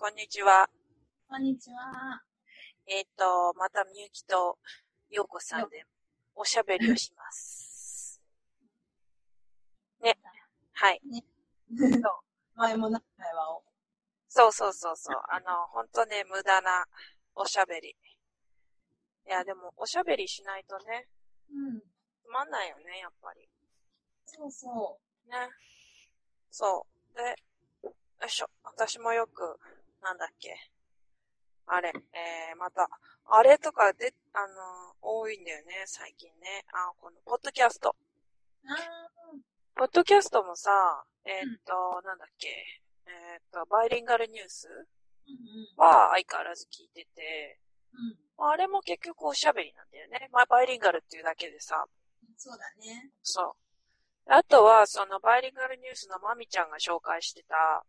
こんにちは。 こんにちは。 またみゆきとようこさんでおしゃべりをします。ね。はい。 ね。 そう。 前もない会話を。 そう。ほんとね、無駄なおしゃべり。いや、でも、おしゃべりしないとね、つまんないよね、やっぱり。 そうそね。そう。で、よいしょ。私もよく、なんだっけ。あれ、また、あれとかで、多いんだよね、最近ね。この、ポッドキャスト。ポッドキャストもさ、なんだっけ。バイリンガルニュースは相変わらず聞いてて、あれも結局おしゃべりなんだよね。まあ、バイリンガルっていうだけでさ。 そうだね。 そう。あとは、そのバイリンガルニュースのまみちゃんが紹介してた、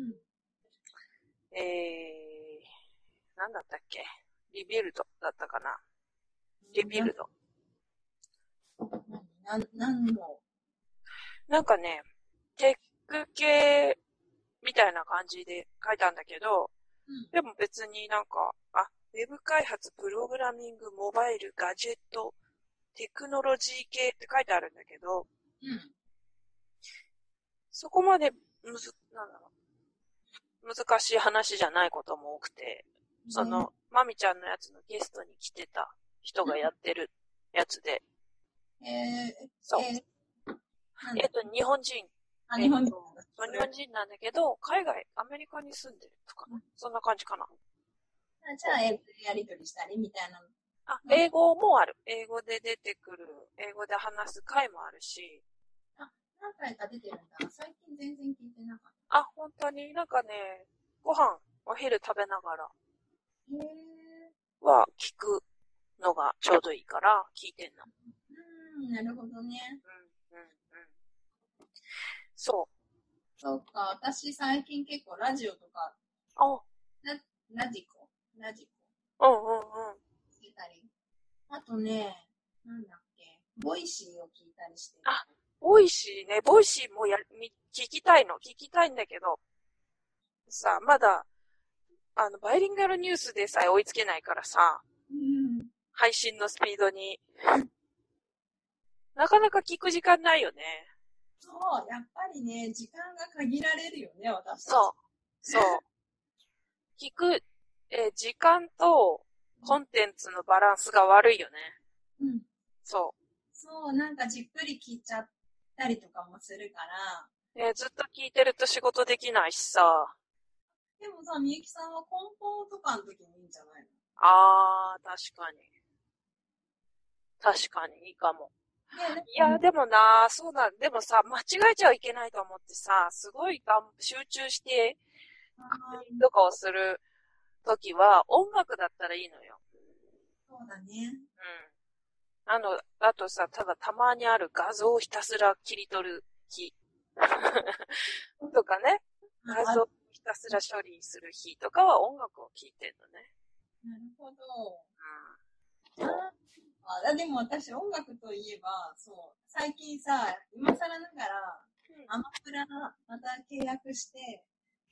なんだったっけ。リビルドだったかな。リビルド。 何のなんかね、テック系みたいな感じで書いたんだけど、でも別になんか、ウェブ開発、プログラミング、モバイル、ガジェット、テクノロジー系って書いてあるんだけど、そこまで難しい話じゃないことも多くて、その、まみちゃんのやつのゲストに来てた人がやってるやつで、そう。日本人。 日本人。 日本人なんだけど、海外、アメリカに住んでるとかな。そんな感じかな。 じゃあ、英語でやりとりしたりみたいな。 英語もある。英語で出てくる。英語で話す回もあるし。 何回か出てるんだ。最近全然聞いてなかった。本当になんかね、ご飯、お昼食べながらは聞くのがちょうどいいから聞いてんの。 なるほどね。 そう。 そうか、私最近結構ラジオとか、ラジコ聞いたり。あとね、なんだっけ、ボイシーを聞いたりしてる。 ボイシーね、ボイシーも聞きたいんだけど、さ、まだ、バイリンガルニュースでさえ追いつけないからさ、配信のスピードに。なかなか聞く時間ないよね。 そう、やっぱりね、時間が限られるよね、私たち。 そう。聞く、時間とコンテンツのバランスが悪いよね。そう、 なんかじっくり聞いちゃったりとかもするから。 ずっと聞いてると仕事できないしさ。 でもさ、みゆきさんは梱包とかの時にいいんじゃないの？ 確かにいいかも。いや、でもな、でもさ、間違えちゃいけないと思ってさ、すごい集中して、確認とかをするときは、音楽だったらいいのよ。 そうだね。 あとさ、たまにある画像をひたすら切り取る日とかね、画像をひたすら処理する日とかは音楽を聴いてんのね。 なるほど。でも私音楽といえば、そう、最近さ、今更ながら、アマプラまた契約して、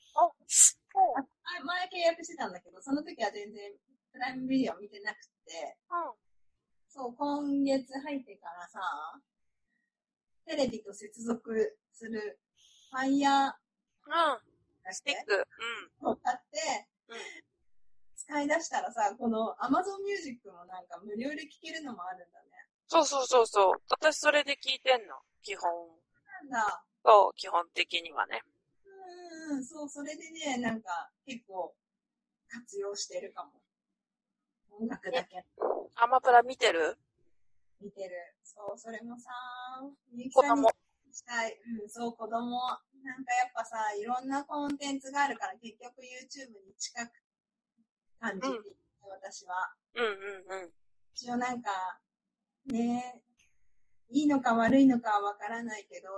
前契約してたんだけど、その時は全然プライムビデオ見てなくて、そう、今月入ってからさ、テレビと接続するファイヤースティックを買って、使い出したらさ、この Amazon Music もなんか無料で聴けるのもあるんだね。 そう。私それで聞いてんの。基本。 なんだ。 そう、基本的にはね。 そう、それでね、なんか結構活用してるかも。音楽だけ。 アマプラ見てる？ 見てる。そう、それもさ、みゆき子さんに供。 したい。そう、子供。なんかやっぱさ、いろんなコンテンツがあるから結局 YouTube に近く感じて、私は。一応なんか、ね、いいのか悪いのかはわからないけど、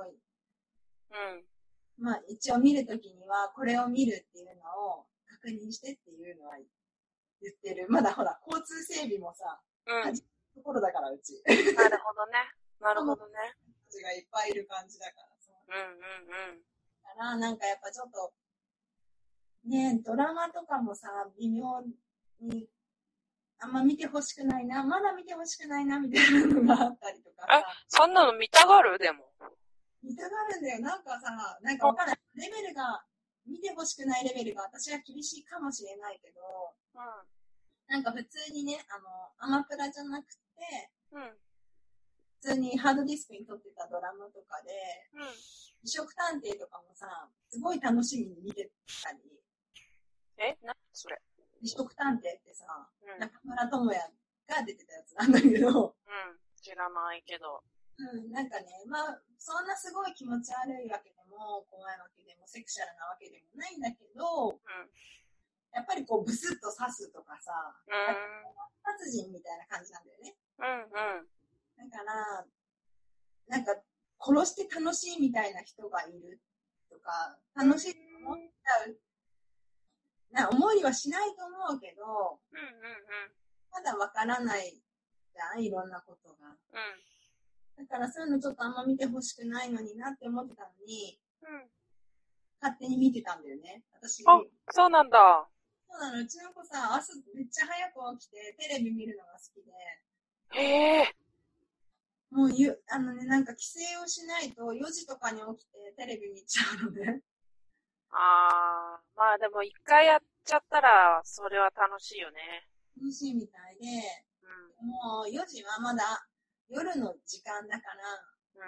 まあ一応見るときにはこれを見るっていうのを確認してっていうのは言ってる。まだほら、交通整備もさ、始めるところだからうち。 なるほどね。なるほどね。 人たちがいっぱいいる感じだからさ。だからなんかやっぱちょっと、 ね、ドラマとかもさ、微妙に、あんま見てほしくないな、まだ見てほしくないな、みたいなのがあったりとかさ。 そんなの見たがるでも。 見たがるんだよ。なんかさ、なんかわかんない。レベルが、見てほしくないレベルが私は厳しいかもしれないけど、 うん。 なんか普通にね、アマプラじゃなくて、 うん。 普通にハードディスクに撮ってたドラマとかで、 うん。 異色探偵とかもさ、すごい楽しみに見てたり。 それ。 異色探偵ってさ、 うん、 中村智也が出てたやつなんだけど、 うん。知らないけど。 なんかね、まあ、そんなすごい気持ち悪いわけでも、怖いわけでも、セクシャルなわけでもないんだけど、やっぱりこう、ブスッと刺すとかさ、殺人みたいな感じなんだよね。だから、なんか、殺して楽しいみたいな人がいるとか、楽しいと思っちゃう、思いはしないと思うけど、まだわからないじゃん、いろんなことが。だからそういうのちょっとあんま見てほしくないのになって思ってたのに、勝手に見てたんだよね、私。 あ、そうなんだ。 そうなの、うちの子さ、朝めっちゃ早く起きてテレビ見るのが好きで。 へえ。 もうなんか規制をしないと4時とかに起きてテレビ見ちゃうのね。 まあでも一回やっちゃったら、それは楽しいよね。 楽しいみたいで、もう4時はまだ夜の時間だから、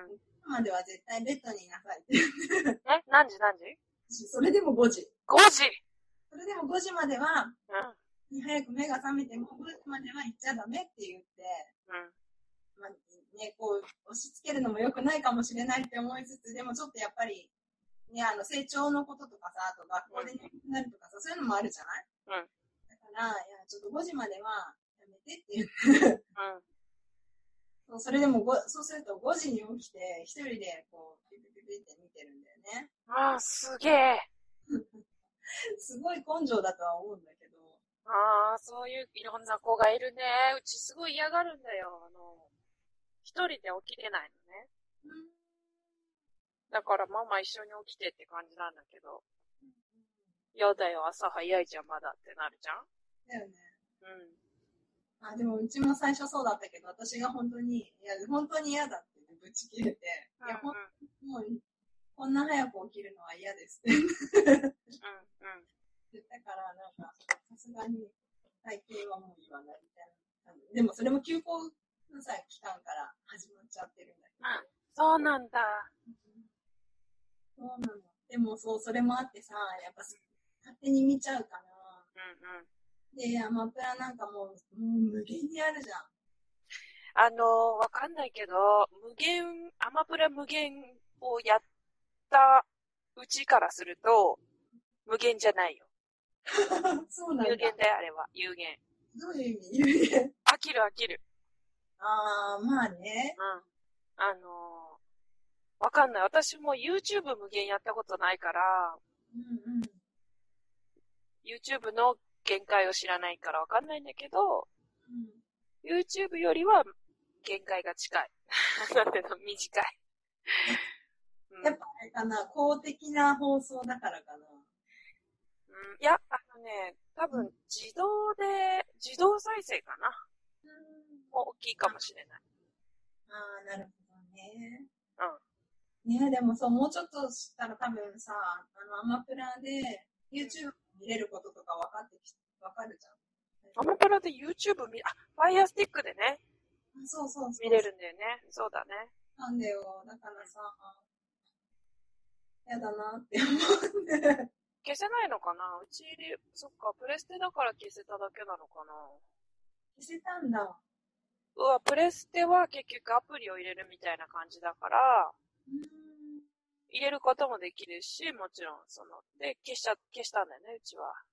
今までは絶対ベッドにいなさいって。 何時それでも5時。 5時それでも5時までは、早く目が覚めても5時までは行っちゃダメって言って、まあね、こう、押し付けるのも良くないかもしれないって思いつつ、でもちょっとやっぱり、ね、成長のこととかさ、あと学校で眠くなるとかさ、そういうのもあるじゃない？だから、いや、ちょっと5時まではやめてって言って、それでもそうすると5時に起きて、一人でこう、ピピピピって見てるんだよね。 すげえ。 すごい根性だとは思うんだけど。 そういういろんな子がいるね。うちすごい嫌がるんだよ。一人で起きれないのね。だからママ一緒に起きてって感じなんだけど。やだよ、朝早いじゃん、まだってなるじゃん。 だよね。でもうちも最初そうだったけど、私が本当に嫌だってぶち切れて、いや、もう、こんな早く起きるのは嫌ですって。言ったから、なんか、さすがに、最近はもう言わないみたいな。でもそれも休校のさ、期間から始まっちゃってるんだけど。 そうなんだ。 そうなの。でもそれもあってさ、やっぱ勝手に見ちゃうから。で、アマプラなんかもう無限にあるじゃん。 わかんないけど、アマプラ無限をやったうちからすると、無限じゃないよ。 そうなんだ。 有限だよ、あれは。有限。 どういう意味？有限。 飽きる。 まあね。 わかんない。私も YouTube 無限やったことないから、YouTube の限界を知らないからわかんないんだけど、YouTube よりは限界が近い。なんていうの、短い。 やっぱあれかな、公的な放送だからかな。 いや、多分自動再生かな。大きいかもしれない。 なるほどね。ね、でももうちょっとしたら多分さ、アマプラで YouTube 見れることとかわかるじゃん。 アマプラで YouTube Fire Stick でね。 そう。 見れるんだよね。そうだね。 なんだよ。だからさ、やだなって思うんで。 消せないのかな？うちそっか、プレステだから消せただけなのかな？ 消せたんだ。 プレステは結局アプリを入れるみたいな感じだから、入れることもできるし、もちろん、で、消したんだよね、うちは。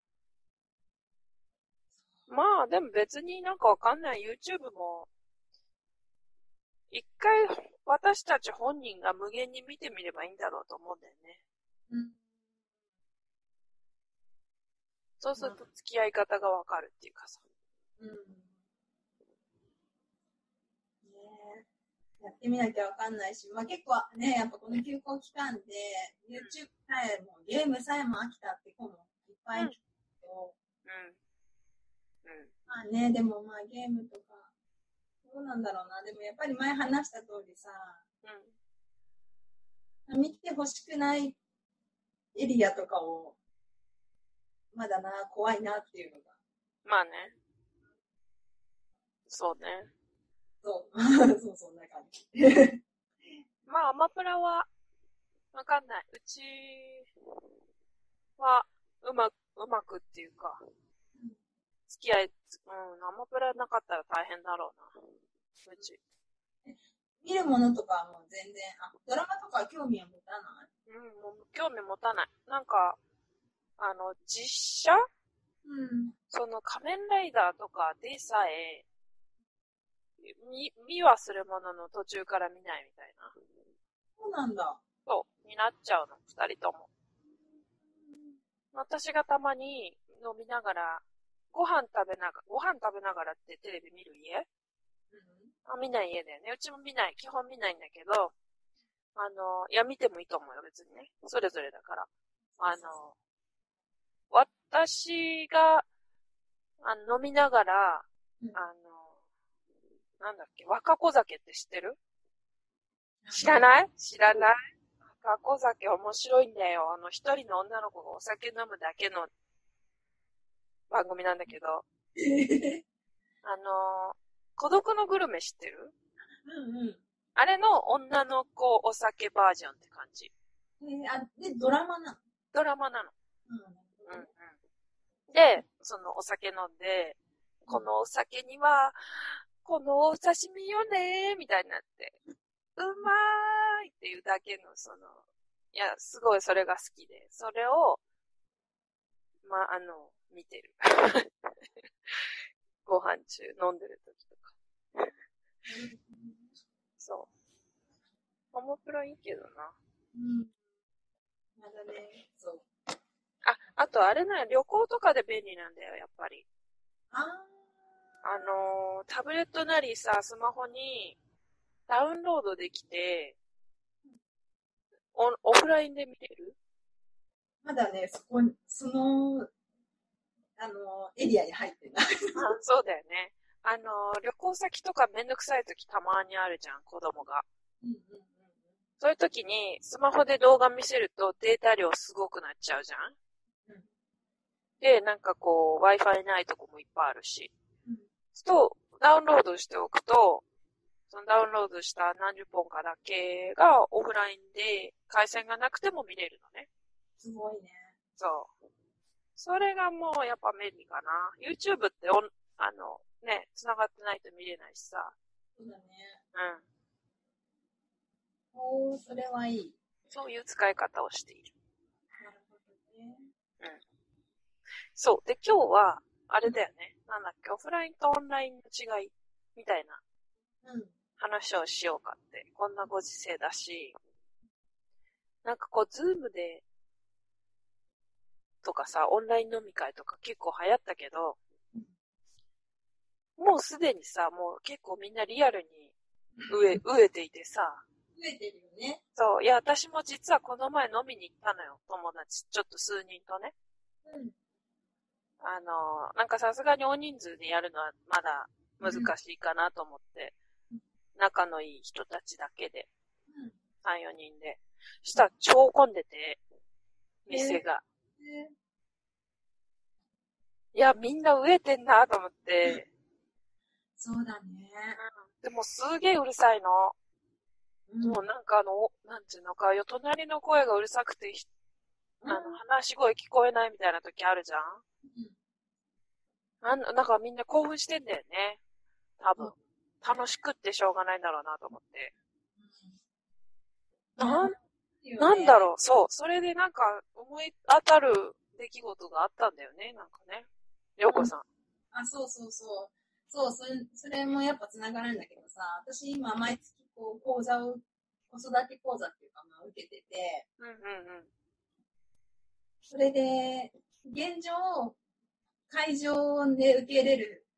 まあ、でも別になんかわかんない。YouTube も、一回私たち本人が無限に見てみればいいんだろうと思うんだよね。そうすると付き合い方がわかるっていうかさ。 やってみなきゃわかんないし、まあ結構ね、やっぱこの休校期間で、YouTube さえも、ゲームさえも飽きたって子もぱい聞くけど、まあね、でもまあゲームとか、どうなんだろうな。でもやっぱり前話した通りさ、見てほしくないエリアとかを、まだな、怖いなっていうのが。 まあね。そうね。 そう、そう、そんな感じ。 まあ、アマプラは、わかんない。うちは、うまくっていうか、付き合い、アマプラなかったら大変だろうな。うち。 見るものとかはもう全然、ドラマとかは興味は持たない？ もう興味持たない。なんか、実写その仮面ライダーとかでさえ、見はするものの途中から見ないみたいな。 そうなんだ。 そう、になっちゃうの、二人とも。私がたまに飲みながら、ご飯食べながらってテレビ見る家、見ない家だよね。うちも見ない。基本見ないんだけど、いや、見てもいいと思うよ、別にね。それぞれだから。私が、飲みながら、なんだっけ、若子酒って知ってる？知らない若子酒面白いんだよ。一人の女の子がお酒飲むだけの番組なんだけど、孤独のグルメ知ってる？あれの女の子お酒バージョンって感じ。 で、ドラマなの？ ドラマなの。で、そのお酒飲んで、このお酒には、このお刺身よねーみたいになって、うまーいっていうだけのいや、すごいそれが好きで、それを、見てる。ご飯中飲んでる時とか。そう。アマプラいいけどな。 まだね、そう。 あとあれな、旅行とかで便利なんだよ、やっぱり。タブレットなりさ、スマホにダウンロードできて、オフラインで見れる？ まだね、その、エリアに入ってない。 そうだよね。旅行先とかめんどくさい時たまにあるじゃん、子供が。そういう時に、スマホで動画見せるとデータ量すごくなっちゃうじゃん。で、なんかこう、Wi-Fi ないとこもいっぱいあるし。ダウンロードしておくと、そのダウンロードした何十本かだけがオフラインで回線がなくても見れるのね。 すごいね。 そう。それがもうやっぱ便利かな。YouTube って繋がってないと見れないしさ。 そうだね。それはいい。 そういう使い方をしている。 なるほどね。 そう。で、今日は、あれだよね。なんだっけ、オフラインとオンラインの違い、みたいな、話をしようかって。こんなご時世だし、なんかこう、ズームで、とかさ、オンライン飲み会とか結構流行ったけど、もうすでにさ、もう結構みんなリアルに飢えていてさ。 飢えてるよね。 そう。いや、私も実はこの前飲みに行ったのよ。友達、ちょっと数人とね。なんかさすがに大人数でやるのはまだ難しいかなと思って、仲のいい人たちだけで、3、4人で。したら超混んでて、店が。いや、みんな飢えてんなと思って。 そうだね。 でもすげえうるさいの。もうなんかなんていうのかよ、隣の声がうるさくて、話し声聞こえないみたいな時あるじゃん？なんかみんな興奮してんだよね。多分。楽しくってしょうがないんだろうなと思って。なんだろう、そう。それでなんか思い当たる出来事があったんだよね、なんかね。りょうこさん。 そう。そう、それもやっぱ繋がるんだけどさ、私今毎月こう講座を、子育て講座っていうか受けてて、それで、現状、会場で受け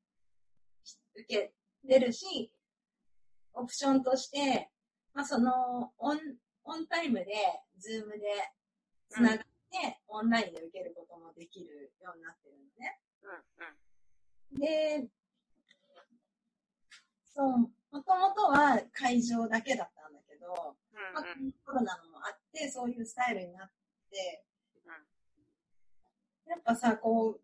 れるし、オプションとして、そのオンタイムで、ズームで繋がって、 ね、オンラインで受けることもできるようになってるのね。 うん。 で、そう、もともとは会場だけだったんだけど、まあ、コロナのもあって、そういうスタイルになって、やっぱさ、こう、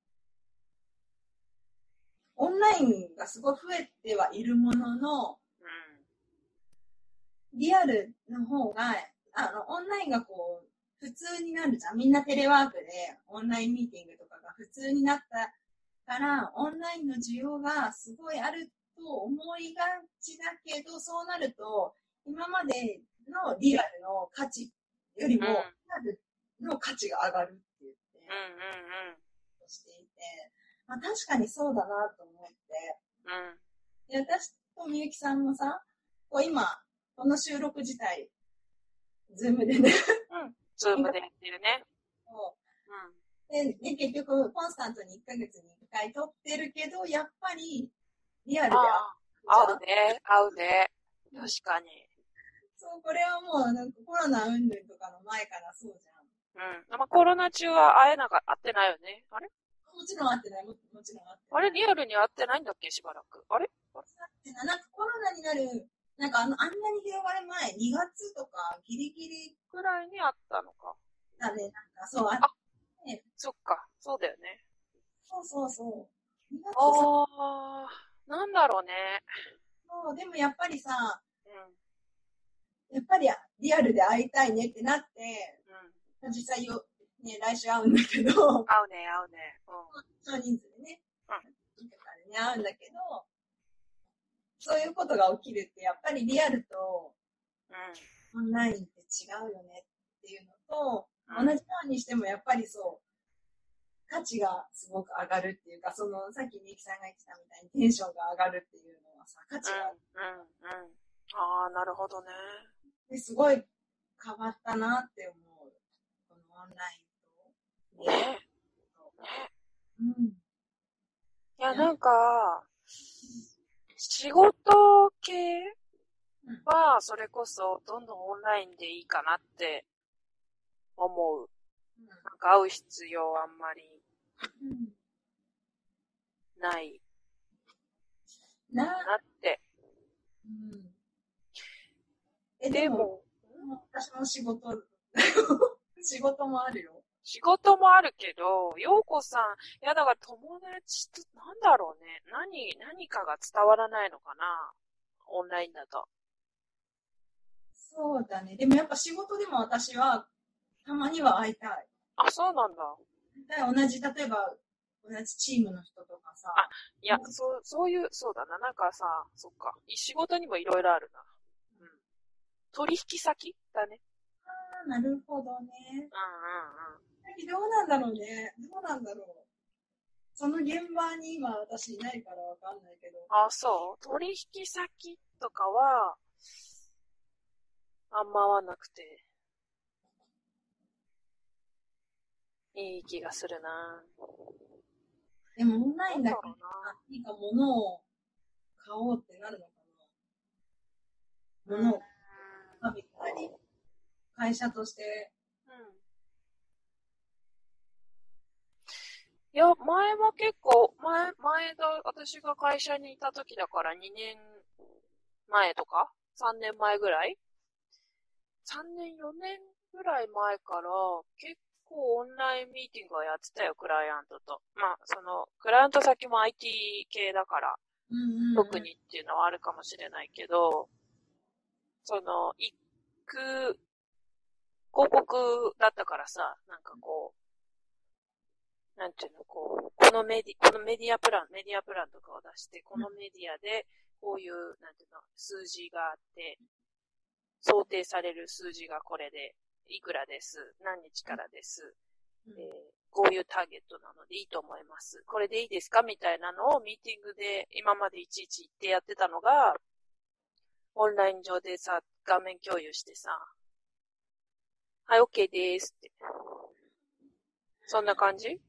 オンラインがすごい増えてはいるものの、リアルの方が、オンラインがこう、普通になるじゃん。みんなテレワークでオンラインミーティングとかが普通になったから、オンラインの需要がすごいあると思いがちだけど、そうなると、今までのリアルの価値よりも、リアルの価値が上がるって言って、していて、まあ確かにそうだなと思って、で私とみゆきさんもさ、こう今、この収録自体、ズームでね。 ズームでやってるね。 で、結局、コンスタントに1ヶ月に1回撮ってるけど、やっぱり、リアルで会うね。確かに。 そう、これはもう、なんかコロナ云々とかの前からそうじゃん。まあ、コロナ中は会ってないよね。あれもちろん会ってない。もちろん会ってない。あれリアルに会ってないんだっけしばらく。あれ会ってない。なんかコロナになる、なんかあんなに広がる前、2月とかギリギリくらいにあったのか。 だね、なんかそう、 ね、そっか、そうだよね。 そう。 なんだろうね。 そう、でもやっぱりさ、やっぱりリアルで会いたいねってなって、実際ね、来週会うんだけど。 会うね。 少人数でね。会うんだけど、そういうことが起きるって、やっぱりリアルと、オンラインって違うよねっていうのと、同じようにしてもやっぱりそう、価値がすごく上がるっていうか、その、さっきみゆきさんが言ってたみたいにテンションが上がるっていうのはさ、価値がああ、なるほどね。 ですごい変わったなって思う。このオンラインと。 ね。いや、なんか、仕事系は、それこそ、どんどんオンラインでいいかなって思う。なんか会う必要はあんまりないなって。 でも、私も仕事もあるよ。 仕事もあるけど、ようこさん、いやだから友達と、なんだろうね。何かが伝わらないのかなオンラインだと。 そうだね。でもやっぱ仕事でも私は、たまには会いたい。 あ、そうなんだ。 例えば、同じチームの人とかさ。 いや、そうだな。なんかさ、そっか。仕事にもいろいろあるな。取引先だね。 なるほどね。どうなんだろうね。その現場に今私いないからわかんないけど。 そう。取引先とかは、あんま合わなくて、いい気がするな。 でもオンラインだけ何か物を買おうってなるのかな。物を食べたり、会社として。 いや、前も結構、私が会社にいた時だから2年前とか ?3 年前ぐらい ?3 年、4年ぐらい前から結構オンラインミーティングはやってたよ、クライアントと。まあ、クライアント先も IT 系だから、特にっていうのはあるかもしれないけど、広告だったからさ、なんかこう、なんていうの、このメディアプランとかを出して、このメディアで、こういう、なんていうの、数字があって、想定される数字がこれで、いくらです、何日からです、こういうターゲットなのでいいと思います。これでいいですかみたいなのをミーティングで今までいちいち言ってやってたのが、オンライン上でさ、画面共有してさ、はい、OK ですって。そんな感じ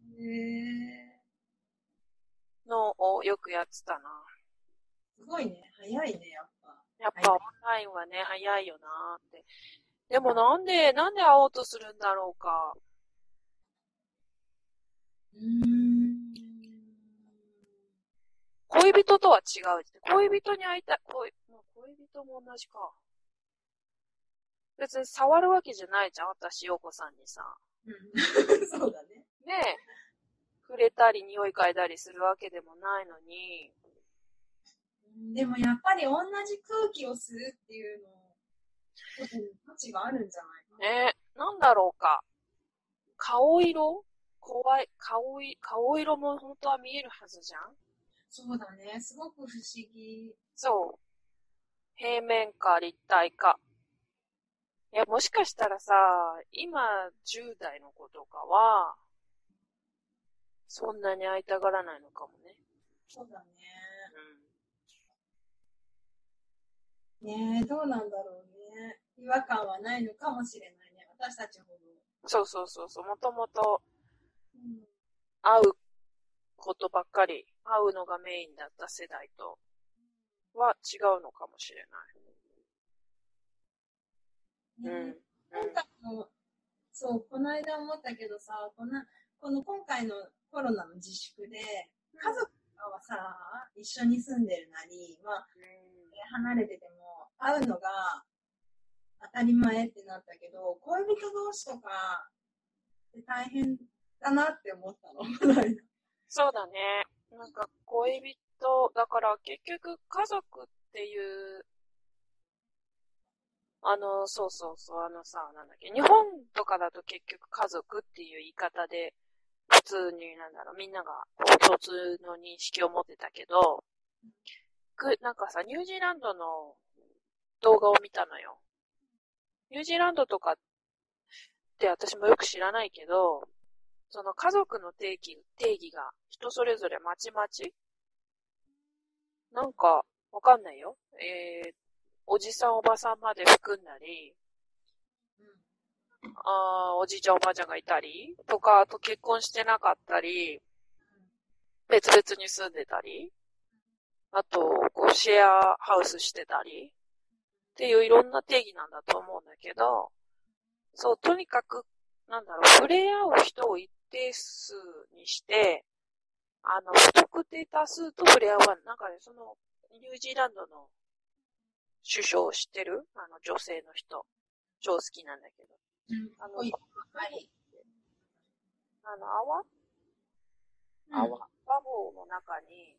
のをよくやってたな。 すごいね。早いね、やっぱ。 やっぱオンラインはね、早いよなーって。 でもなんで会おうとするんだろうか。恋人とは違う。恋人に会いたい。恋人も同じか。別に触るわけじゃないじゃん、私、陽子さんにさ。 そうだね。 ねえ。触れたり、匂い嗅いだりするわけでもないのに。 でもやっぱり同じ空気をするっていうの、価値があるんじゃないかな。 ねえ、なんだろうか。顔色怖い。顔色も本当は見えるはずじゃん。 そうだね。すごく不思議。 そう。平面か立体か。いや、もしかしたらさ、今10代の子とかは、そんなに会いたがらないのかもね。 そうだね。ねえ、どうなんだろうね。違和感はないのかもしれないね。私たちほど。 そう。もともと、会うことばっかり、会うのがメインだった世代とは違うのかもしれない。 ね、今回の、そう、この間思ったけどさ、今回のコロナの自粛で、家族はさ、一緒に住んでるなり、まあ、離れてても会うのが当たり前ってなったけど、恋人同士とか大変だなって思ったの。 そうだね。なんか恋人、だから結局家族っていう、なんだっけ、日本とかだと結局家族っていう言い方で、普通にみんなが共通の認識を持ってたけど、なんかさ、ニュージーランドの動画を見たのよ。ニュージーランドとかって私もよく知らないけど、その家族の定義が人それぞれまちまちなんか、わかんないよ。おじさんおばさんまで含んだり、おじいちゃんおばあちゃんがいたり、とか、あと結婚してなかったり、別々に住んでたり、あと、シェアハウスしてたり、っていういろんな定義なんだと思うんだけど、そう、とにかく、触れ合う人を一定数にして、不特定多数と触れ合わない。なんかね、ニュージーランドの首相を知ってる女性の人。超好きなんだけど。バブルの中に、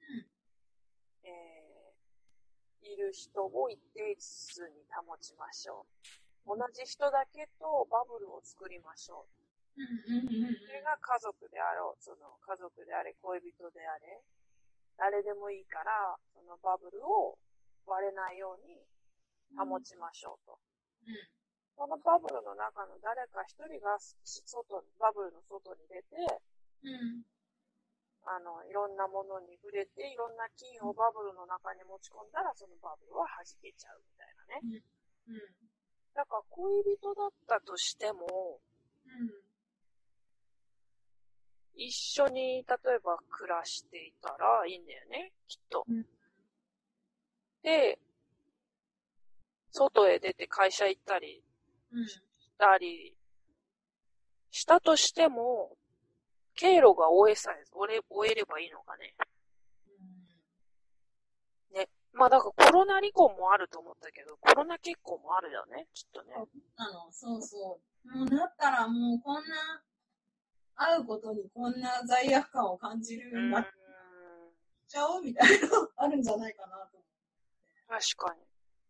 いる人を一定数に保ちましょう。同じ人だけとバブルを作りましょう。それが家族であろう、家族であれ、恋人であれ、誰でもいいから、そのバブルを割れないように保ちましょうと。そのバブルの中の誰か一人がバブルの外に出て、いろんなものに触れて、いろんな菌をバブルの中に持ち込んだら、そのバブルは弾けちゃうみたいなね。だから恋人だったとしても、一緒に、例えば暮らしていたらいいんだよね、きっと。で、外へ出て会社行ったりしたとしても、経路が追えればいいのかね。ね。まあだからコロナ離婚もあると思ったけど、コロナ結婚もあるよね、きっとね。 そうそう。もうだったらもうこんな、会うことにこんな罪悪感を感じるんだっちゃおうみたいなのあるんじゃないかなと思って。 確かに。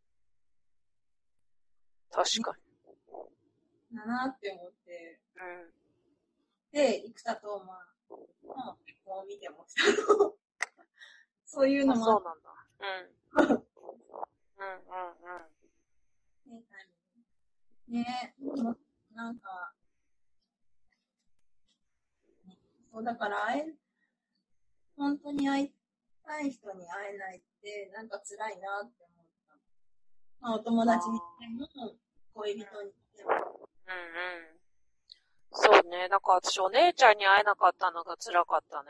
確かに。 だなって思って。で、生田斗真の結婚を見ても来たの。そういうのもそうなんだ。 ね、なんか、そうだから本当に会いたい人に会えないって、なんか辛いなって思った。まあ、お友達にしても、恋人にしても。 そうね。だから私お姉ちゃんに会えなかったのが辛かったね。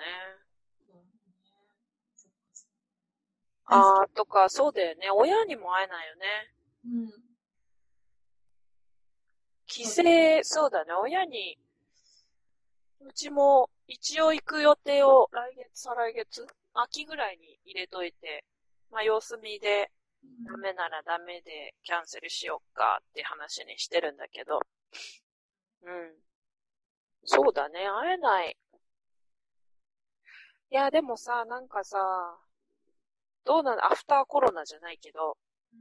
とか、そうだよね。親にも会えないよね。 帰省、そうだね、親に、うちも一応行く予定を来月、再来月、秋ぐらいに入れといて、まあ様子見で、ダメならダメでキャンセルしよっかって話にしてるんだけど、うん。そうだね、会えない。いや、でもさ、なんかさ、どうなの、アフターコロナじゃないけど、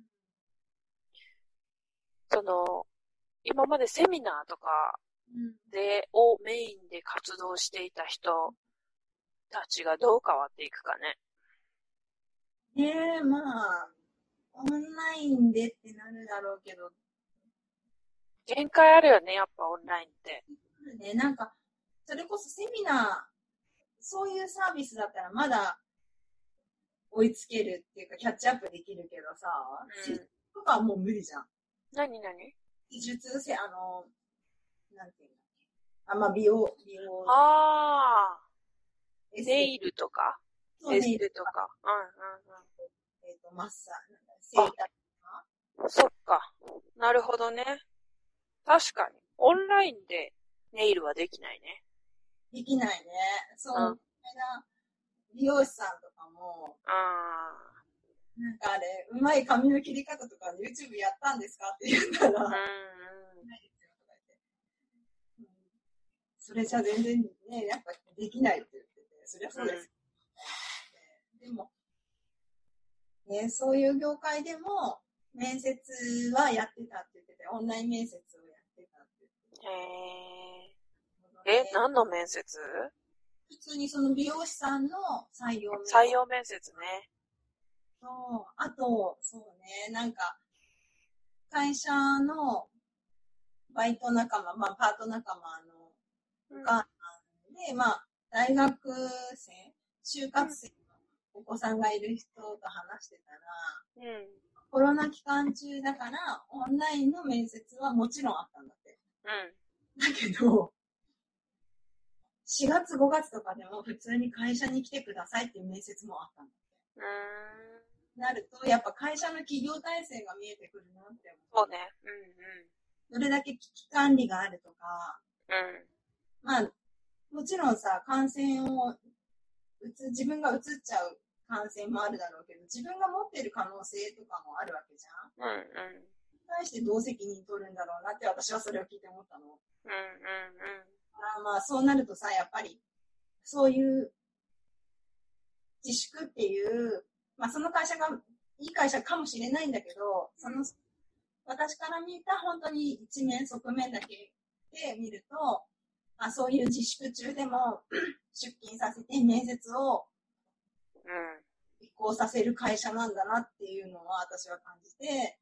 その、今までセミナーとかをメインで活動していた人たちがどう変わっていくかね。 ねえ、まあ、オンラインでってなるだろうけど。 限界あるよね、やっぱオンラインって。 ね、なんか、それこそセミナー、そういうサービスだったらまだ追いつけるっていうかキャッチアップできるけどさ、施術とかはもう無理じゃん。 何施術なんていうんだっけ。まあ、美容。 あー、ネイルとかエステとか。 マッサー、整体とか。そっか。なるほどね。確かに。オンラインでネイルはできないね。 できないね。そう。美容師さんとかも、なんかあれ、うまい髪の切り方とか YouTube やったんですかって言ったら、ないですよとか言って、それじゃ全然ね、やっぱできないって言ってて、そりゃそうです。でも、ね、そういう業界でも、面接はやってたって言ってて、オンライン面接をやってたって言ってて。 何の面接？ 普通にその美容師さんの採用面接ね。 そう、あと、そうね、なんか、会社のバイト仲間、まあ、パート仲間のが、で、まあ、大学生、就活生のお子さんがいる人と話してたら、コロナ期間中だから、オンラインの面接はもちろんあったんだって。だけど、4月5月とかでも普通に会社に来てくださいっていう面接もあったんだって。なると、やっぱ会社の企業体制が見えてくるなって思う。そうね。 どれだけ危機管理があるとか、まあ、もちろんさ、感染を自分が移っちゃう感染もあるだろうけど、自分が持ってる可能性とかもあるわけじゃん。対してどう責任取るんだろうなって私はそれを聞いて思ったの。まあそうなるとさ、やっぱりそういう自粛っていう、まあその会社がいい会社かもしれないんだけど、私から見た本当に一面、側面だけで見ると、そういう自粛中でも出勤させて面接を実行させる会社なんだなっていうのは私は感じて、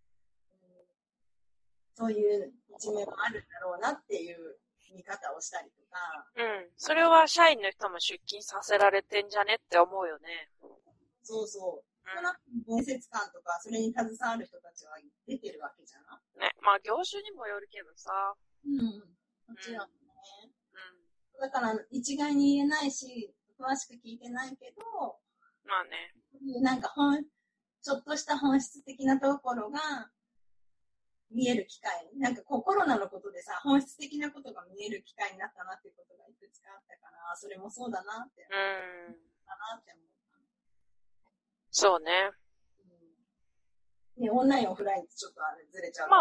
そういう一面もあるんだろうなっていう見方をしたりとか。 それは社員の人も出勤させられてんじゃねって思うよね。 そうそう。面接官とか、それに携わる人たちは出てるわけじゃん。 ね、まあ業種にもよるけどさ。 もちろんね。だから一概に言えないし、詳しく聞いてないけど、 まあね。 なんかちょっとした本質的なところが見える機会。なんかコロナのことでさ、本質的なことが見える機会になったなっていうことがいくつかあったから、それもそうだなって。思った。 そうね。 ね、オンラインオフラインってちょっとずれちゃう。 まあ。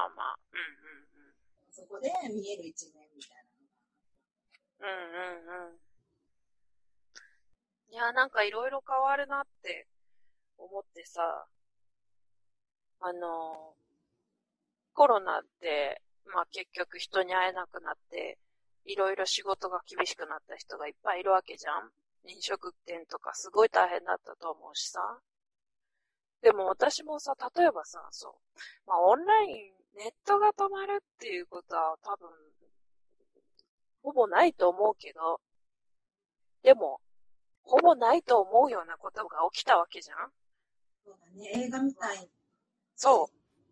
そこで見える一面みたいな。いや、なんかいろいろ変わるなって思ってさ、コロナって、まあ結局人に会えなくなって、いろいろ仕事が厳しくなった人がいっぱいいるわけじゃん。飲食店とかすごい大変だったと思うしさ。でも私もさ、例えばさ、まあオンライン、ネットが止まるっていうことは多分、ほぼないと思うけど、でも、ほぼないと思うようなことが起きたわけじゃん。 そうだね、映画みたい。 そう。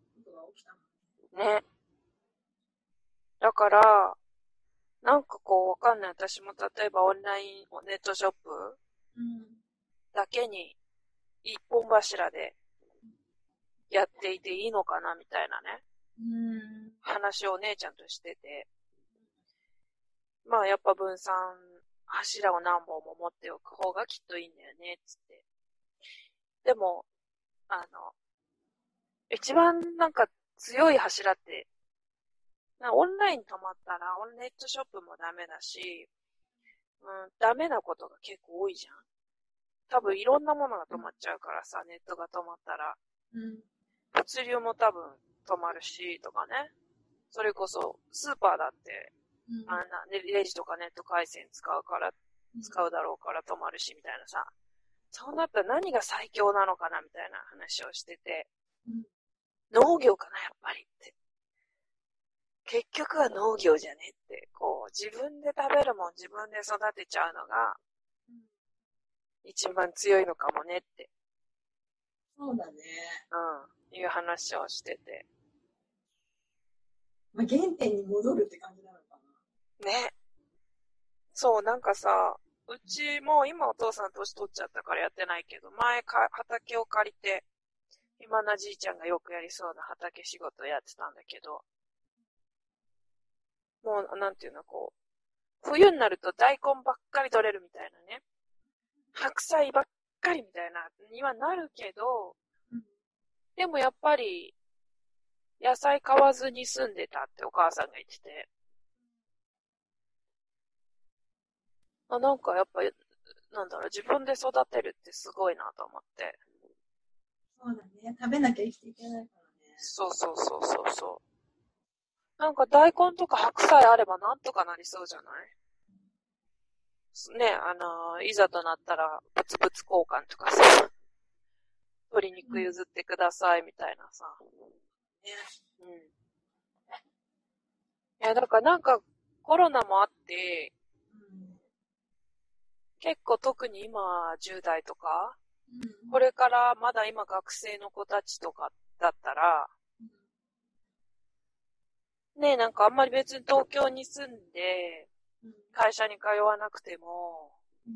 ね。だから、なんかこうわかんない。私も例えばオンラインネットショップだけに一本柱でやっていていいのかなみたいなね。 話をお姉ちゃんとしてて、まあやっぱ分散柱を何本も持っておく方がきっといいんだよね、つって。でも、一番なんか強い柱って、オンライン止まったらネットショップもダメだし、ダメなことが結構多いじゃん。多分いろんなものが止まっちゃうからさ、ネットが止まったら。物流も多分止まるし、とかね。それこそ、スーパーだって、レジとかネット回線使うだろうから止まるし、みたいなさ。そうなったら何が最強なのかな、みたいな話をしてて。農業かな、やっぱりって。結局は農業じゃねって、こう、自分で食べるもん自分で育てちゃうのが、一番強いのかもねって。 そうだね。 いう話をしてて。 まあ、原点に戻るって感じなのかな。ね。そう、なんかさ、うちも今お父さん年取っちゃったからやってないけど、前畑を借りて、今のじいちゃんがよくやりそうな畑仕事をやってたんだけど、もう、なんていうの、こう、冬になると大根ばっかり取れるみたいなね。白菜ばっかりみたいなにはなるけど、でもやっぱり、野菜買わずに住んでたってお母さんが言ってて。なんかやっぱり、なんだろう、自分で育てるってすごいなと思って。 そうだね。食べなきゃ生きていけないからね。 そうそうそうそうそう。なんか大根とか白菜あればなんとかなりそうじゃないね、いざとなったら、ブツブツ交換とかさ、鶏肉譲ってくださいみたいなさ。 ね。 いや、だからなんかコロナもあって、結構特に今10代とか、これからまだ今学生の子たちとかだったら、ねえ、なんかあんまり別に東京に住んで、会社に通わなくても、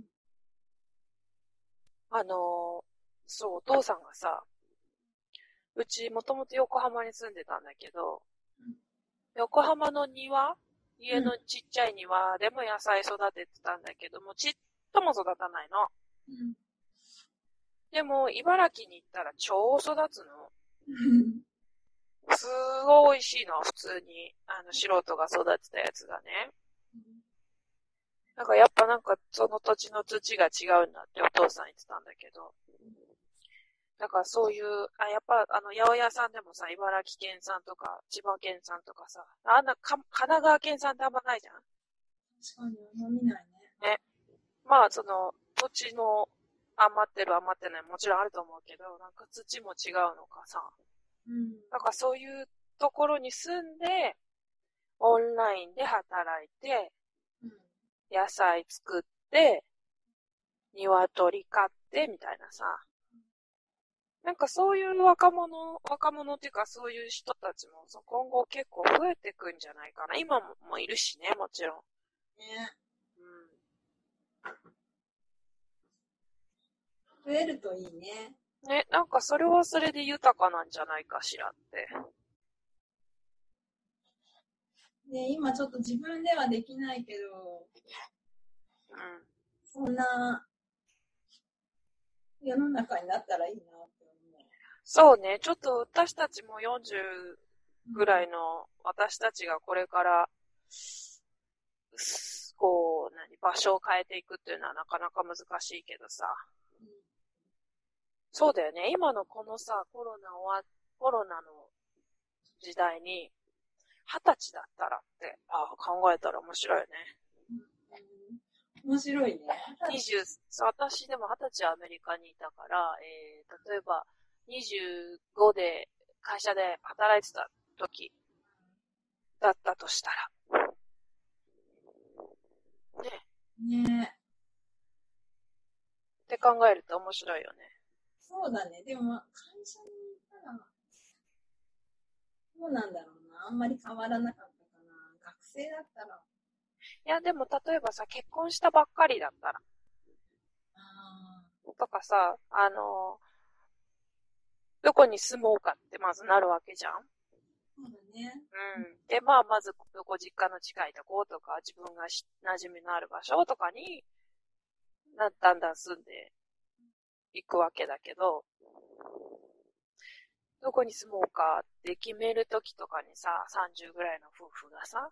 そう、お父さんがさ、うちもともと横浜に住んでたんだけど、横浜の家のちっちゃい庭でも野菜育ててたんだけども、ちっとも育たないの。でも、茨城に行ったら超育つの。すごい美味しいの、普通に。素人が育てたやつがね。なんかやっぱなんかその土地の土が違うんだってお父さん言ってたんだけど。だからそういう、やっぱ八百屋さんでもさ、茨城県産とか、千葉県産とかさ、神奈川県産ってあんまないじゃん。 確かに、見ないね。 ね。まあ、その、土地の余ってる余ってないもちろんあると思うけど、なんか土も違うのかさ。なんかそういうところに住んで、オンラインで働いて、野菜作って、鶏飼って、みたいなさ。なんかそういう若者っていうかそういう人たちも今後結構増えてくんじゃないかな。今もいるしね、もちろん。 ね。増えるといいね。 ね、なんかそれはそれで豊かなんじゃないかしらって。 ね、今ちょっと自分ではできないけど、そんな世の中になったらいいなって思う。 そうね、ちょっと私たちも40ぐらいの私たちがこれから、こう、場所を変えていくっていうのはなかなか難しいけどさ。そうだよね、今のこのさ、コロナの時代に、20歳だったらって、考えたら面白いよね。 面白いね。 私でも20歳アメリカにいたから、例えば25で会社で働いてた時だったとしたら。 ね。 って考えると面白いよね。 そうだね。でも、会社にいたら、どうなんだろうな。あんまり変わらなかったかな。学生だったら。 いや、でも例えばさ、結婚したばっかりだったら。とかさ、どこに住もうかってまずなるわけじゃん。 そうだね。 うん。で、まあ、まず、どこ実家の近いとことか、自分が馴染みのある場所とかに、だんだん住んでいくわけだけど、どこに住もうかって決めるときとかにさ、30ぐらいの夫婦がさ、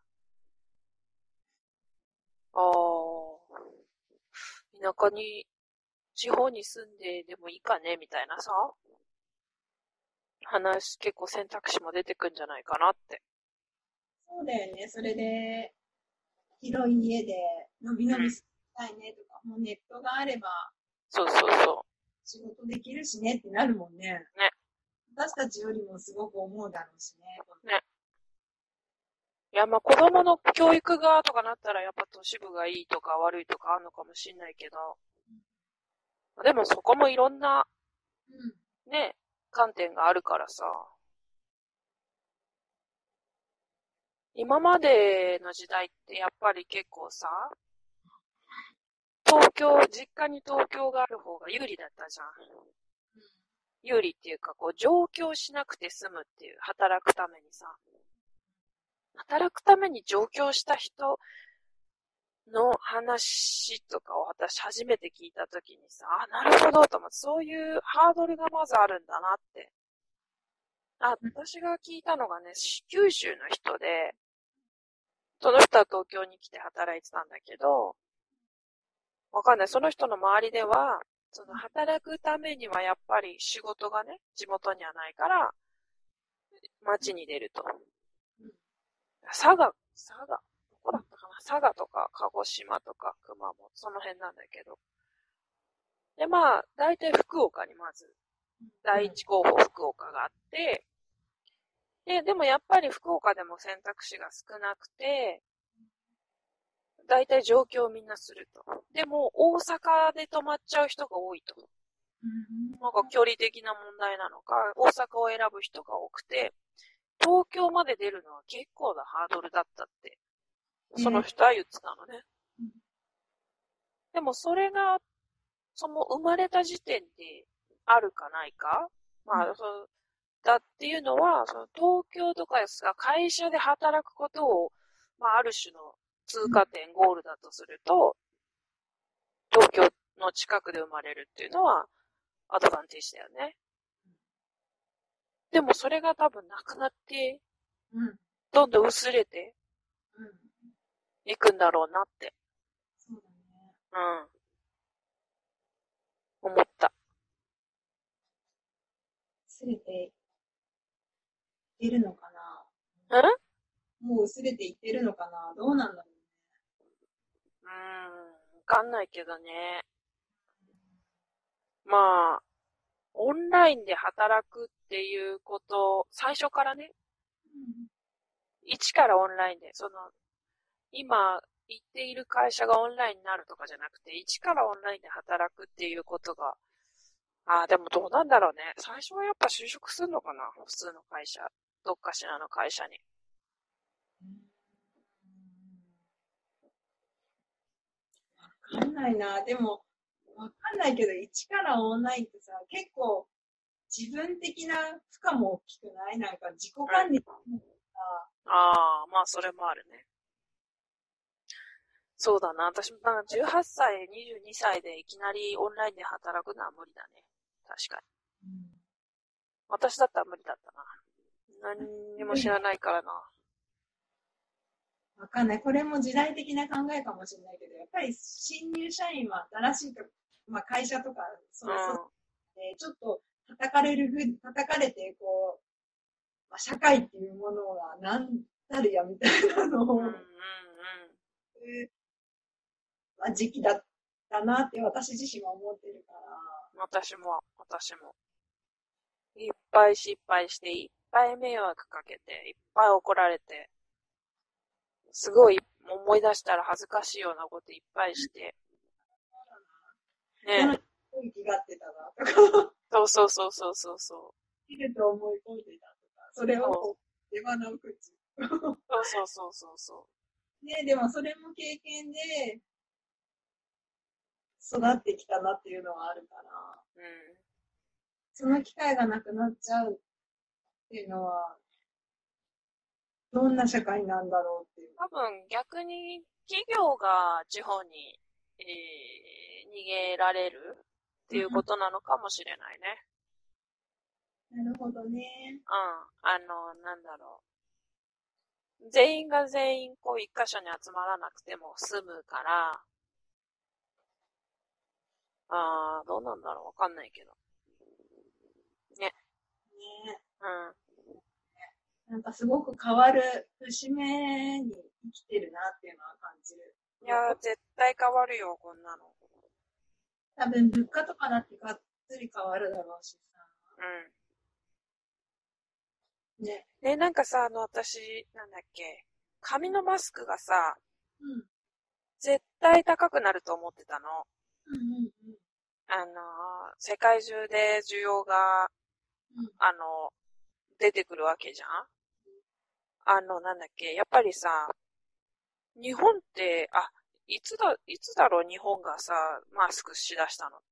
田舎に、地方に住んででもいいかねみたいなさ、結構選択肢も出てくんじゃないかなって。 そうだよね。それで、広い家で、のびのびしたいねとか、もうネットがあれば、 そうそうそ仕事できるしねってなるもんね。 う。ね。 私たちよりもすごく思うだろうしね。 ね。いや、まあ子供の教育がとかなったらやっぱ都市部がいいとか悪いとかあるのかもしんないけど、でもそこもいろんなうん。 ね、観点があるからさ、今までの時代ってやっぱり結構さ、実家に東京がある方が有利だったじゃん。有利っていうか、こう、上京しなくて済むっていう、働くためにさ。働くために上京した人の話とかを私初めて聞いたときにさ、なるほどと思って、そういうハードルがまずあるんだなって。私が聞いたのがね、九州の人で、その人は東京に来て働いてたんだけど、わかんない。その人の周りでは、その働くためにはやっぱり仕事がね、地元にはないから、街に出ると。どこだったかな、佐賀とか鹿児島とか熊本、その辺なんだけど。で、まあ、大体福岡にまず、第一候補福岡があって、でもやっぱり福岡でも選択肢が少なくて、大体上京をみんなすると。でも、大阪で泊まっちゃう人が多いと。なんか距離的な問題なのか、大阪を選ぶ人が多くて、東京まで出るのは結構なハードルだったって、その人は言ってたのね。でもそれが、その生まれた時点であるかないか、まあ、だっていうのは、その東京とかが会社で働くことを、まあ、ある種の通過点、ゴールだとすると、東京の近くで生まれるっていうのは、アドバンテージだよね。でもそれが多分なくなって、どんどん薄れていくんだろうなって。 そうだね。 思った。 薄れているのかんな。もう薄れていってるのかな。どうなんだろわかんないけどね。まあ、オンラインで働くっていうこと、最初からね、一からオンラインで、今行っている会社がオンラインになるとかじゃなくて、一からオンラインで働くっていうことが、でもどうなんだろうね。最初はやっぱ就職するのかな、普通の会社。どっかしらの会社に。 う。わかんないな。でも、わかんないけど、一からオンラインってさ、結構自分的な負荷も大きくない？なんか自己管理とかまあそれもあるね。そうだな。私も18歳、22歳でいきなりオンラインで働くのは無理だね。確かに。私だったら無理だったな。何にも知らないからな。 わかんない。これも時代的な考えかもしれないけど、やっぱり新入社員は新しいと、会社とか、ちょっと叩かれて、社会っていうものが何たるやみたいなのを、時期だったなって私自身は思ってるから。 私も。いっぱい失敗して、いっぱい迷惑かけて、いっぱい怒られて、すごい思い出したら恥ずかしいようなこといっぱいして。ね。 生きがってたなとか。 そう。 いると思い込んでたとか。それを手放の口。 そう。 ね、でもそれも経験で育ってきたなっていうのはあるから。その機会がなくなっちゃうっていうのは、 どんな社会なんだろうっていう。 多分逆に企業が地方に、逃げられるっていうことなのかもしれないね。 なるほどね。 なんだろう。全員が全員こう一箇所に集まらなくても済むから、どうなんだろうわかんないけど。ね。 ね。 うん。 なんかすごく変わる節目に生きてるなっていうのは感じる。 いやー、絶対変わるよ、こんなの。 多分物価とかだってがっつり変わるだろうしさ。 うん。 ね。 ね、なんかさ、私、なんだっけ、紙のマスクがさ、 うん。 絶対高くなると思ってたの。 うんうん世界中で需要が、 うん。 出てくるわけじゃん。なんだっけ、やっぱりさ、日本って、いつだろう、日本がさ、マスクしだしたのって。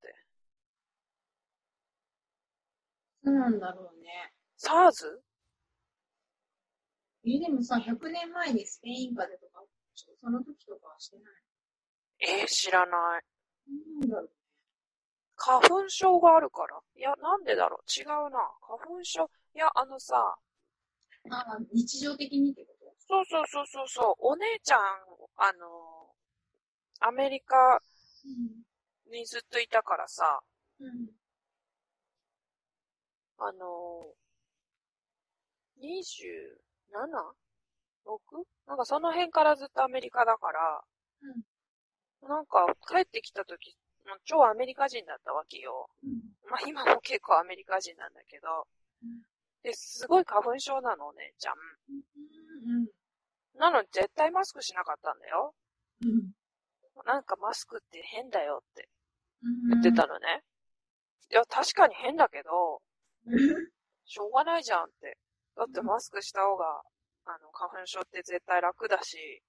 そうなんだろうね。 SARS？ でもさ、100年前にスペイン風邪とか、その時とかはしてない？ 知らない。 なんだろう。 花粉症があるから。いや、なんでだろう。違うな。花粉症。いや、 あ、日常的にってこと？ そうそうそうそうそう。お姉ちゃん、アメリカうん。 にずっといたからさ、 うん。 あの、27?6? なんかその辺からずっとアメリカだから、 うん。 なんか帰ってきた時、超アメリカ人だったわけよ。 うん。 まあ今も結構アメリカ人なんだけど、 うん。 で、すごい花粉症なのお姉ちゃん。 うん。 なのに絶対マスクしなかったんだよ。 うん。 なんかマスクって変だよってう言ってん。 たのね。いや、確かに変だけど、 うん。 しょうがないじゃんって。だってマスクした方が、花粉症って絶対楽だし、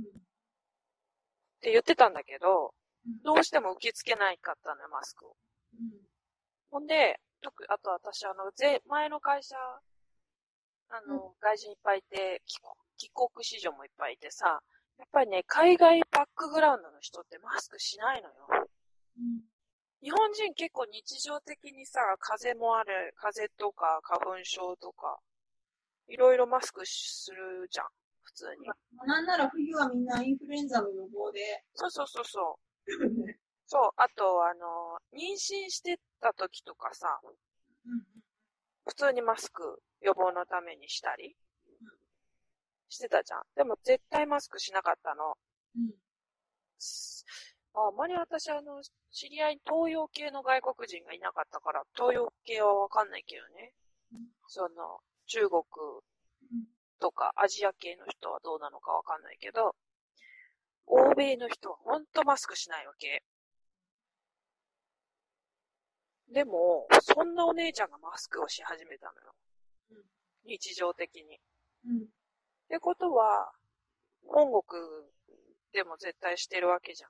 って言ってたんだけど、どうしても受け付けないかったのよ、マスクを。ほんで、あと私、前の会社、外人いっぱいいて、帰国子女もいっぱいいてさ、やっぱりね、海外バックグラウンドの人ってマスクしないのよ。日本人結構日常的にさ、風邪もある、風邪とか花粉症とか、いろいろマスクするじゃん、普通に。 なんなら冬はみんなインフルエンザの予防で。 そうそうそうそう。そう、あと、妊娠してた時とかさ、普通にマスク予防のためにしたりしてたじゃん。でも絶対マスクしなかったの。あんまり私、知り合いに東洋系の外国人がいなかったから、東洋系はわかんないけどね。中国とかアジア系の人はどうなのかわかんないけど、欧米の人はほんとマスクしないわけ。でも、そんなお姉ちゃんがマスクをし始めたのよ。日常的に。ってことは、本国でも絶対してるわけじゃ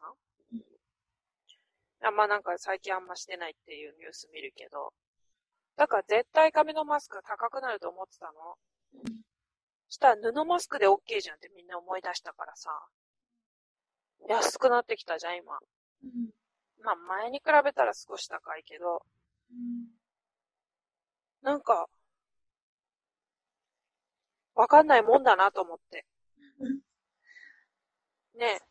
ん。まあなんか最近あんましてないっていうニュース見るけど。だから絶対紙のマスクが高くなると思ってたの。したら布マスクで OK じゃんってみんな思い出したからさ。安くなってきたじゃん、今。まあ前に比べたら少し高いけど。なんか、わかんないもんだなと思って。ねえ。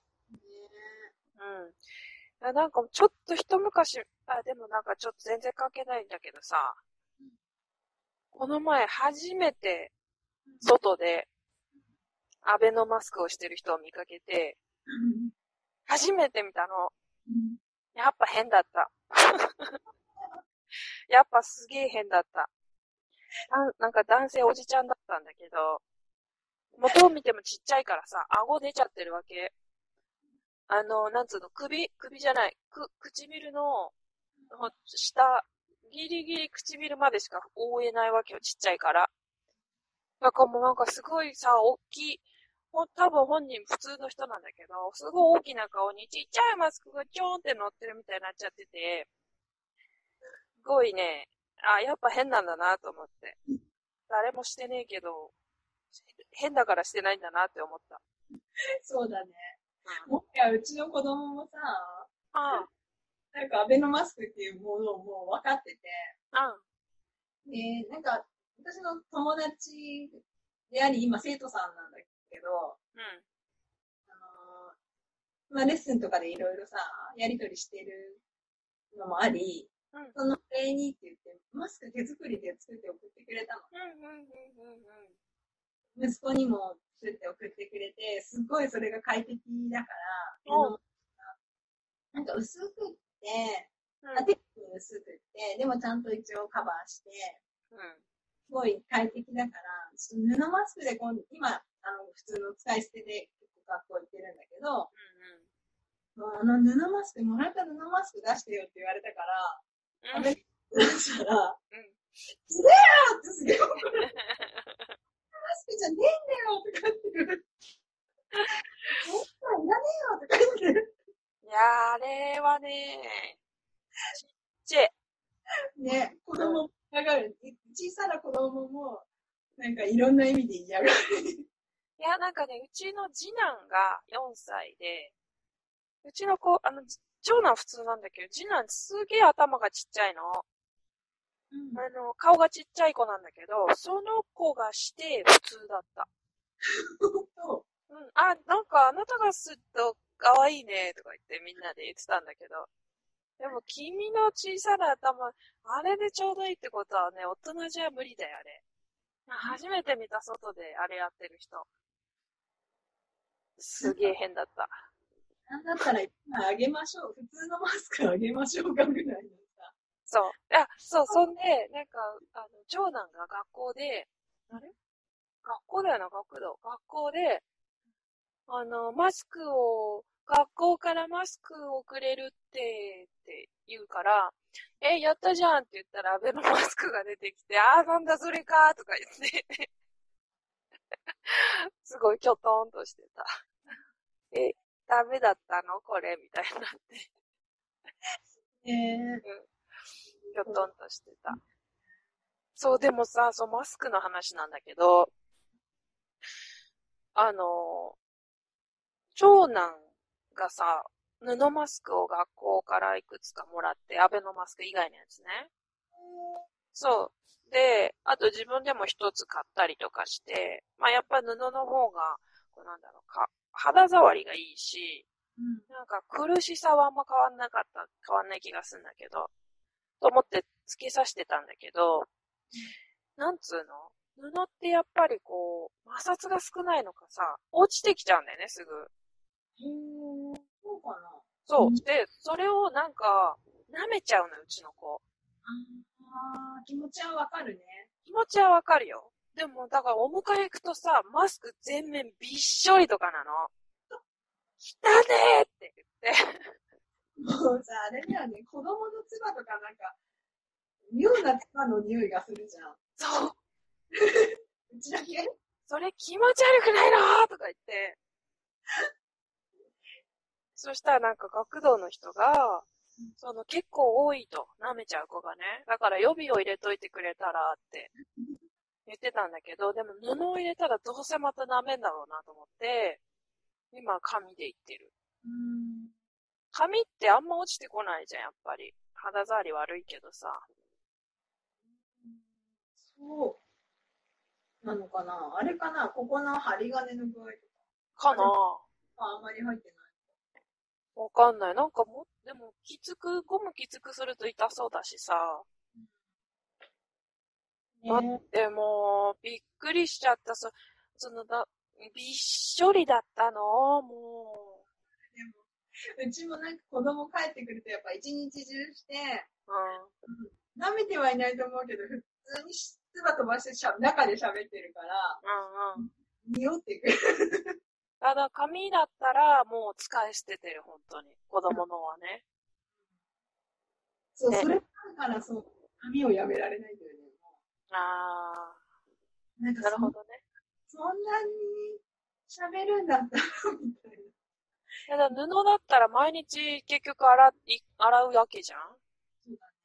うん。なんかちょっと一昔、でもなんかちょっと全然関係ないんだけどさ、この前初めて外でアベノマスクをしてる人を見かけて、初めて見たの。やっぱ変だった。やっぱすげえ変だった。なんか男性おじちゃんだったんだけど、元を見てもちっちゃいからさ、顎出ちゃってるわけ。なんつうの、首じゃない、唇の、下、ギリギリ唇までしか覆えないわけよ、ちっちゃいから。だからもうなんかすごいさ、大きい、多分本人普通の人なんだけど、すごい大きな顔にちっちゃいマスクがちょーんって乗ってるみたいになっちゃってて、すごいね、やっぱ変なんだなと思って。誰もしてねえけど、 変だからしてないんだなって思った。 そうだね。もはやうちの子供もさ、なんかアベノマスクっていうものをもう分かってて、で、なんか私の友達であり、今生徒さんなんだけど、まあレッスンとかでいろいろさ、やりとりしてるのもあり、その例にって言って、マスク手作りで作って送ってくれたの。息子にも作って送ってくれて、すごいそれが快適だから、なんか薄くって、手に薄くって、でもちゃんと一応カバーして、すごい快適だから、ちょっと布マスクで今、普通の使い捨てで学校行ってるんだけど、布マスク、もらった布マスク出してよって言われたから、出したら、ずれーってすげえ怒られて、マスクじゃねえんだよとかって言われて、もっといらねえよとか言って。 いやー、あれはね、ちっちゃい。 ね、子供嫌がる。小さな子供も、なんかいろんな意味で嫌がる。 いや、なんかね、うちの次男が4歳で、うちの子、長男普通なんだけど、次男すげえ頭がちっちゃいの。顔がちっちゃい子なんだけど、その子がして普通だった。なんかあなたがすると可愛いねとか言ってみんなで言ってたんだけど、でも君の小さな頭、あれでちょうどいいってことはね、大人じゃ無理だよ、あれ。初めて見た外であれやってる人。すげえ変だった。 なんだったら今あげましょう。普通のマスクあげましょうかぐらいのさ。 そう。そんで、なんか、長男が学校で、あれ学校だよな、学校で、マスクを、学校からマスクをくれるって言うから、やったじゃんって言ったら、アベノマスクが出てきて、なんだそれかとか言ってすごいキョトンとしてた。ダメだったのこれみたいになって。キョトンとしてた。そう、でもさ、マスクの話なんだけど、長男がさ、布マスクを学校からいくつかもらって、アベノマスク以外のやつね。そう。で、あと自分でも一つ買ったりとかして、まあやっぱ布の方が、肌触りがいいし、なんか苦しさはあんま変わんない気がするんだけど、と思って付けさせてたんだけど、なんつうの布ってやっぱり摩擦が少ないのかさ、落ちてきちゃうんだよね、すぐ。 そうかな。 そう。で、それをなんか、舐めちゃうの、うちの子。 気持ちはわかるね。 気持ちはわかるよ。でも、だからお迎え行くとさ、マスク全面びっしょりとかなの。汚ねーって言って。 もうさ、あれだよね、子供の唾とかなんか、妙な唾の匂いがするじゃん。 そう。 うちだけそれ気持ち悪くないのとか言って。そしたらなんか学童の人が、結構多いと、舐めちゃう子がね。だから予備を入れといてくれたらって言ってたんだけど、でも布を入れたらどうせまた舐めんだろうなと思って、今紙で言ってる。紙ってあんま落ちてこないじゃん、やっぱり。肌触り悪いけどさ。 そうなのかな、あれかな、ここの針金の具合とかなあんまり入ってない。 わかんない。なんかでもゴムきつくすると痛そうだしさ。でも、びっくりしちゃった。びっしょりだったのもう。 でも、うちもなんか子供帰ってくるとやっぱ一日中して、舐めてはいないと思うけど、普通に唾飛ばして中で喋ってるから、匂ってくる。 ただ紙だったらもう使い捨ててる、本当に。子供のはね。 そう、それだから紙をやめられないんだよね。 なるほどね。 そんなに喋るんだったら、みたいな。 だ布だったら毎日結局洗うわけじゃん。 そうだね。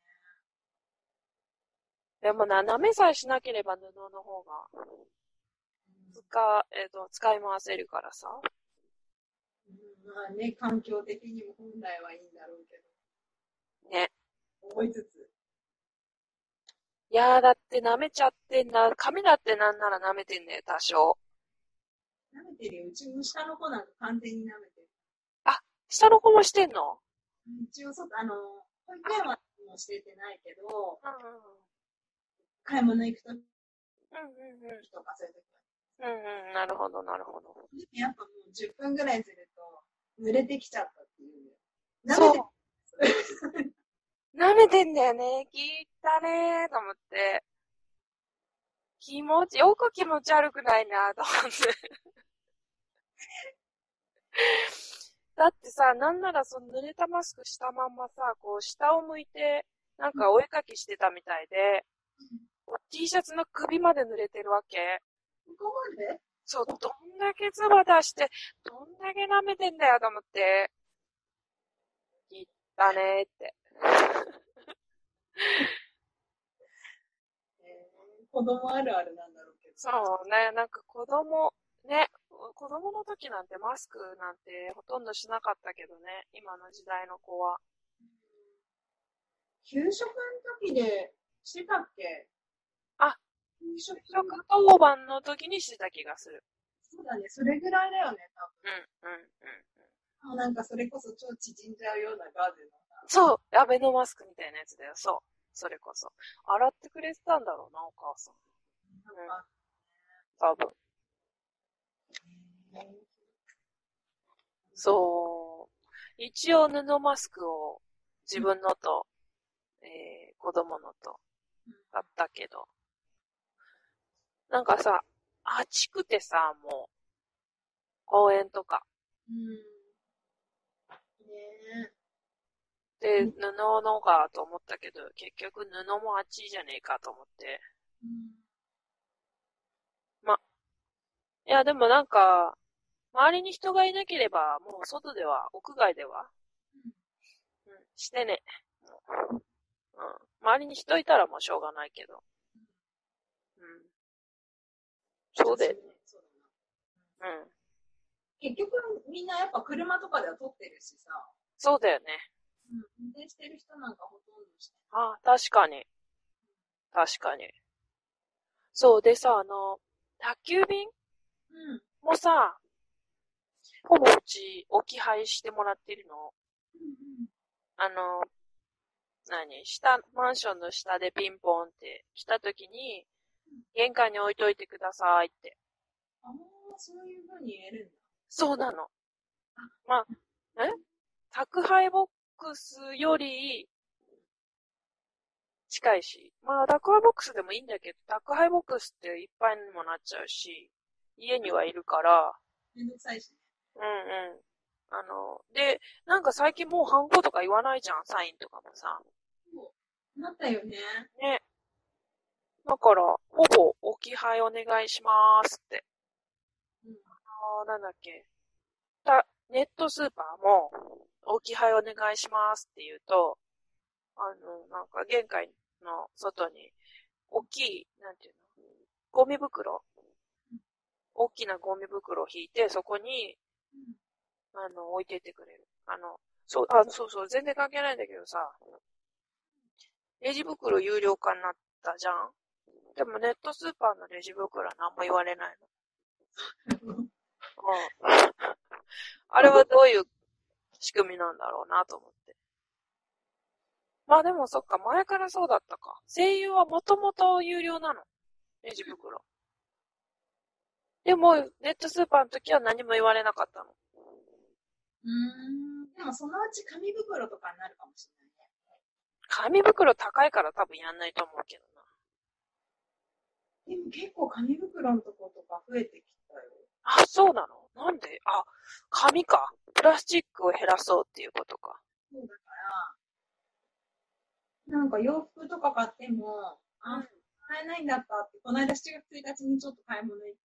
でも舐めさえしなければ布の方が。 使い回せるからさ。 まあね、環境的にも本来はいいんだろうけど。 ね。 思いつつ。 いやー、だって舐めちゃってんだ。髪だってなんなら舐めてんだよ、多少。 舐めてるよ。うちの下の子なんか完全に舐めてる。 あ、下の子もしてんの？ 一応、保育園はもうしててないけど、 うんうん。 買い物行くときうんうんうん。 とかそういうときうんうん、なるほど、なるほど。 やっぱもう10分ぐらいすると、濡れてきちゃったっていう。 そう。舐めてんだよね。聞いたねーと思って。よく気持ち悪くないなと思って。だってさ、なんならその濡れたマスクしたまんまさ、こう下を向いて、なんかお絵かきしてたみたいで、T シャツの首まで濡れてるわけ。 ここまで？ そう、どんだけ唾出して、どんだけ舐めてんだよと思って。言ったねーって。 子供あるあるなんだろうけど。 そうね、なんか子供の時なんてマスクなんてほとんどしなかったけどね、今の時代の子は。 給食の時でしてたっけ？ あ、給食当番の時にしてた気がする。 そうだね、それぐらいだよね、 多分。うん。 なんかそれこそ超縮んじゃうようなガーゼの。 そう、アベノマスクみたいなやつだよ。そう。それこそ。洗ってくれてたんだろうな、お母さん。多分。そう。一応布マスクを自分のと、子供のと、だったけど。なんかさ、暑くてさ、もう、公園とか。で、布のかと思ったけど、結局布も暑いじゃねえかと思って。いや、でもなんか、周りに人がいなければ、もう外では、屋外では、してね。周りに人いたらもうしょうがないけど。そうで。 結局、みんなやっぱ車とかでは撮ってるしさ。 そうだよね。 運転してる人なんかほとんどしてる。 確かに。確かに。そうでさ、宅急便もさ、ほぼうち置き配してもらってるの。マンションの下でピンポンって来た時に、玄関に置いといてくださいって。 そういう風に言えるんだ。 そうなの。まあ、宅配ボックスより近いし。まあ、宅配ボックスでもいいんだけど、宅配ボックスっていっぱいにもなっちゃうし、家にはいるから。 めんどくさいしね。 で、なんか最近もうハンコとか言わないじゃん、サインとかもさ。 そうなったよね。 ね。だから、ほぼ置き配お願いしますって。なんだっけ。ネットスーパーも置き配お願いしますって言うと、なんか玄関の外に大きい、なんていうの、ゴミ袋、大きなゴミ袋を引いて、そこに、置いてってくれる。そうそう、全然関係ないんだけどさ、レジ袋有料化になったじゃん。でもネットスーパーのレジ袋は何も言われないの。あれはどういう仕組みなんだろうなと思って。まあでもそっか、前からそうだったか。声優はもともと有料なの。レジ袋。でも、ネットスーパーの時は何も言われなかったの。 でもそのうち紙袋とかになるかもしれないね。 紙袋高いから多分やんないと思うけどな。 でも結構紙袋のとことか増えてきたよ。 そうなの？なんで？紙か。プラスチックを減らそうっていうことか。 そうだから、なんか洋服とか買っても、買えないんだったって、この間7月1日にちょっと買い物行って、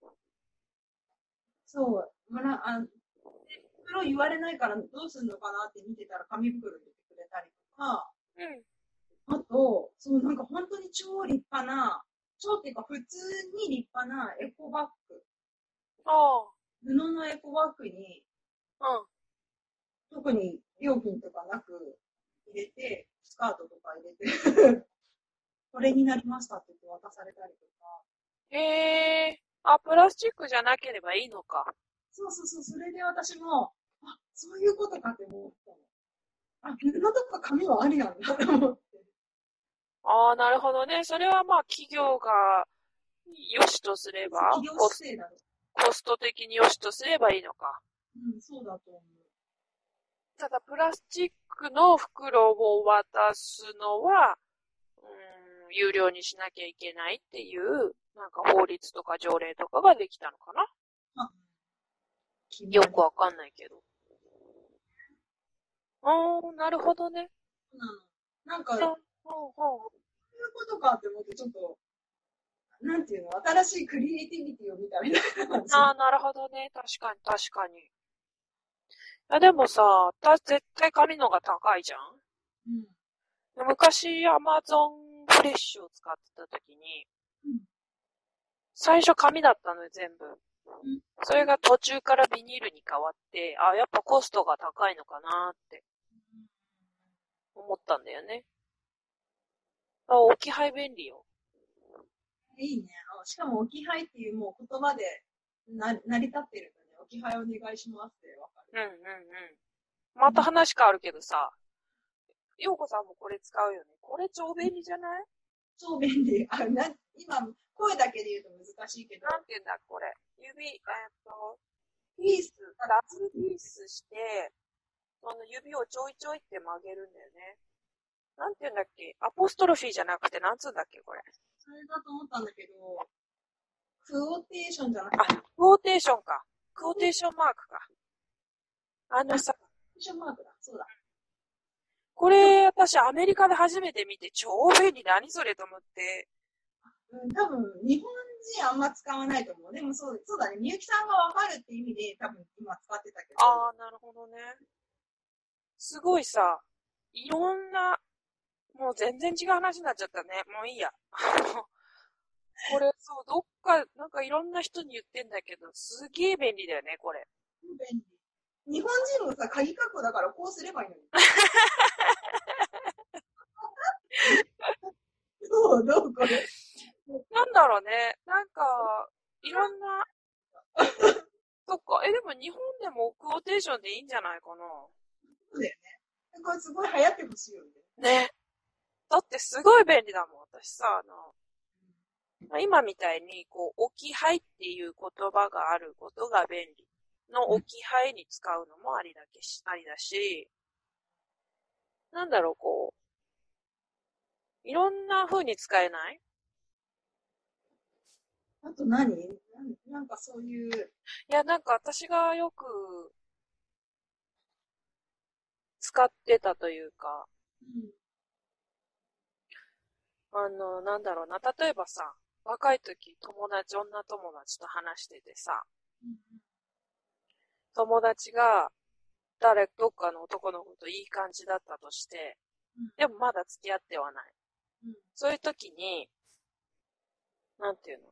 そう、袋言われないからどうすんのかなって見てたら紙袋入れてくれたりとか、あと、そう、なんか本当に超立派な超っていうか、普通に立派なエコバッグ。 ああ。 布のエコバッグに、 うん。 特に料金とかなく入れて、スカートとか入れて、これになりましたって言って渡されたりとか。 へえ。あ、プラスチックじゃなければいいのか。 そうそうそう、それで私も、あ、そういうことかって思ったの。あ、布とか紙はありなんだと思って。 ああ、なるほどね。それはまあ企業が良しとすれば、 企業姿勢だろ。 コスト的に良しとすればいいのか。 うん、そうだと思う。 ただ、プラスチックの袋を渡すのは、有料にしなきゃいけないっていう、なんか法律とか条例とかができたのかな。 あ、 よくわかんないけど。なるほどね。 なんか、そういうことかって思って、ちょっと、なんていうの、新しいクリエイティビティを見たみたいな感じ。 ああ、なるほどね。確かに、確かに。でもさ、絶対紙のが高いじゃん。 うん。 昔、アマゾンフレッシュを使ってた時に、 うん。 最初紙だったのよ、全部。 うん。 それが途中からビニールに変わって、あ、やっぱコストが高いのかなって思ったんだよね。あ、置き配便利よ。 いいね。しかも、置き配っていうもう言葉で成り立ってるんだね。置き配お願いしますってわかる。 うんうんうん。また話変わるけどさ、ようこさんもこれ使うよね。これ超便利じゃない？ 超便利。今、声だけで言うと難しいけど。 なんて言うんだ、これ。ピース、ダブルピースして、その指をちょいちょいって曲げるんだよね。なんて言うんだっけ？アポストロフィーじゃなくて、なんつうんだっけ、これ。 それだと思ったんだけど、クオーテーションじゃなくて。 クォーテーションか。クォーテーションマークか。さ、 クオーテーションマークだ。そうだ。 これ、私アメリカで初めて見て、超便利、何それと思って。 うん、多分、日本人あんま使わないと思う。でもそうだね。みゆきさんがわかるって意味で、多分今使ってたけど。 ああ、なるほどね。すごいさ、いろんな、もう全然違う話になっちゃったね。もういいや。これ、そう、どっか、なんかいろんな人に言ってんだけど、すげえ便利だよね、これ。 便利。日本人もさ、鍵括弧だからこうすればいいのに。どうこれ。 なんだろうね。なんか、いろんな、そっか。でも日本でもクォーテーションでいいんじゃないかな。 そうだよね。これすごい流行ってほしいよね。 ね。だってすごい便利だもん、私さ、今みたいに、こう、置き配っていう言葉があることが便利の置き配に使うのもありだし、なんだろう、こう、いろんな風に使えない？ あとなんかそういう。 いや、なんか私がよく使ってたというか、 うん。 なんだろうな、例えばさ、若い時女友達と話しててさ、 うん。 友達がどっかの男の子といい感じだったとして、 うん。 でもまだ付き合ってはない。 うん。 そういう時に、なんていうの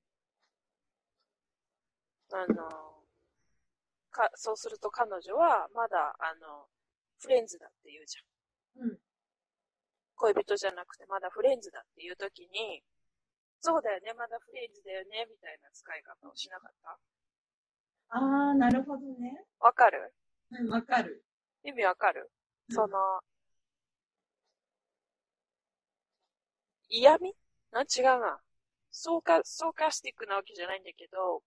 そうすると彼女はまだ、フレンズだって言うじゃん。 うん。 恋人じゃなくてまだフレンズだっていう時に、そうだよね、まだフレンズだよね、みたいな使い方をしなかった？ あー、なるほどね。 わかる？ うん、わかる。 意味わかる？ うん。 嫌味違うな。ソーカスティックなわけじゃないんだけど、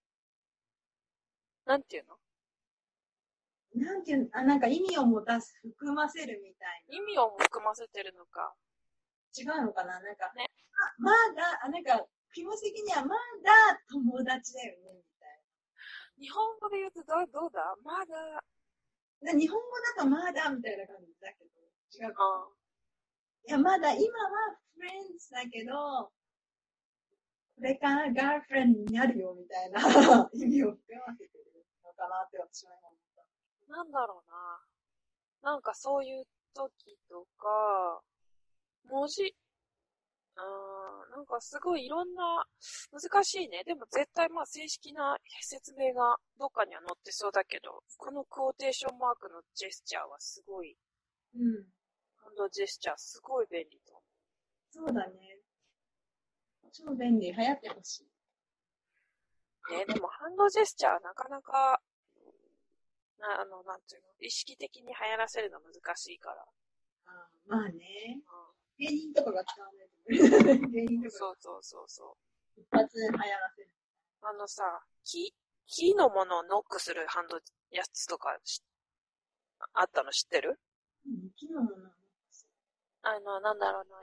なんていうの？ なんていうの、なんか意味を含ませるみたい意味を含ませてるのか。 な。違うのかななんか、 ね。 まだ、なんか、気持ち的にはまだ友達だよね、みたい日本語で言うとどうだまだ、 な。日本語だとまだみたいな感じだけど、違うかな。 あいや、まだ、今はフレンズだけど、これからガーフレンドになるよ、みたいな意味を含ませてるのかなって私は今思った。 なんだろうな。なんかそういう時とか、文字、 なんかすごいいろんな、難しいね。でも絶対まあ正式な説明がどっかには載ってそうだけど、このクォーテーションマークのジェスチャーはすごい、 うん。 ハンドジェスチャーすごい便利と思そうだね。超便利。流行ってほしい。 う。でもハンドジェスチャーなかなか、なんていうの、意識的に流行らせるの難しいから。 まあね。 うん、 芸人とかが使わないとね。芸人とかそうそうそうそう。 一発流行らせる。 さ、木のものをノックするハンドやつとかあったの知ってる？ 木のものなんだろうな、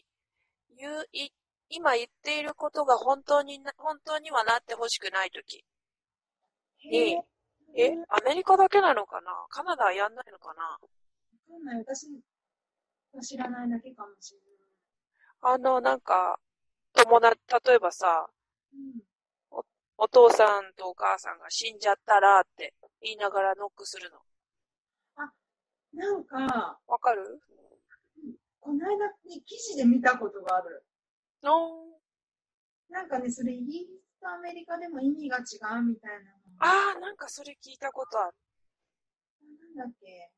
今言っていることが本当にはなってほしくないときに、アメリカだけなのかな？カナダはやんないのかな？ わかんない。私は知らないだけかもしれなんか、例えばさ、 ない。 お父さんとお母さんが死んじゃったらって言いながらノックするの。 なんか、 わかる？ この間ね、記事で見たことがある。 のなんかね、それイギリスとアメリカでも意味が違うみたいなの。 なんかそれ聞いたことある。 なんだっけ。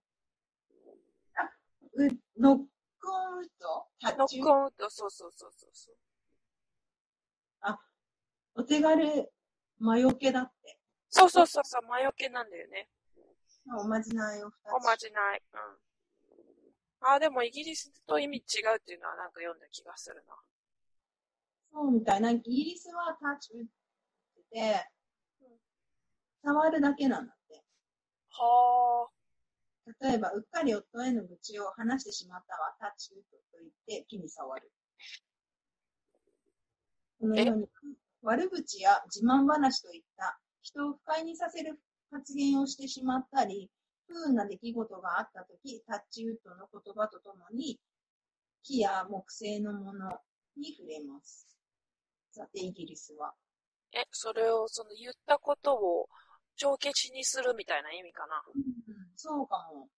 ノックオンウッドタッチノックオンウッド、そうそうそうそうそう。 お手軽、魔除けだって。 そうそうそうそう、魔除けなんだよね。 おまじないを2つ。 おまじない。でもイギリスと意味違うっていうのはなんか読んだ気がするな。 そうみたいな。イギリスはタッチウッドで、触るだけなんだって。 は例えば、うっかり夫への愚痴を話してしまったわ、タッチウッドと言って木に触る。このように、悪口や自慢話といった人を不快にさせる発言をしてしまったり、不運な出来事があったとき、タッチウッドの言葉とともに、木や木製のものに触れます。さて、イギリスは。 それを、言ったことを帳消しにするみたいな意味かな。 そうかも。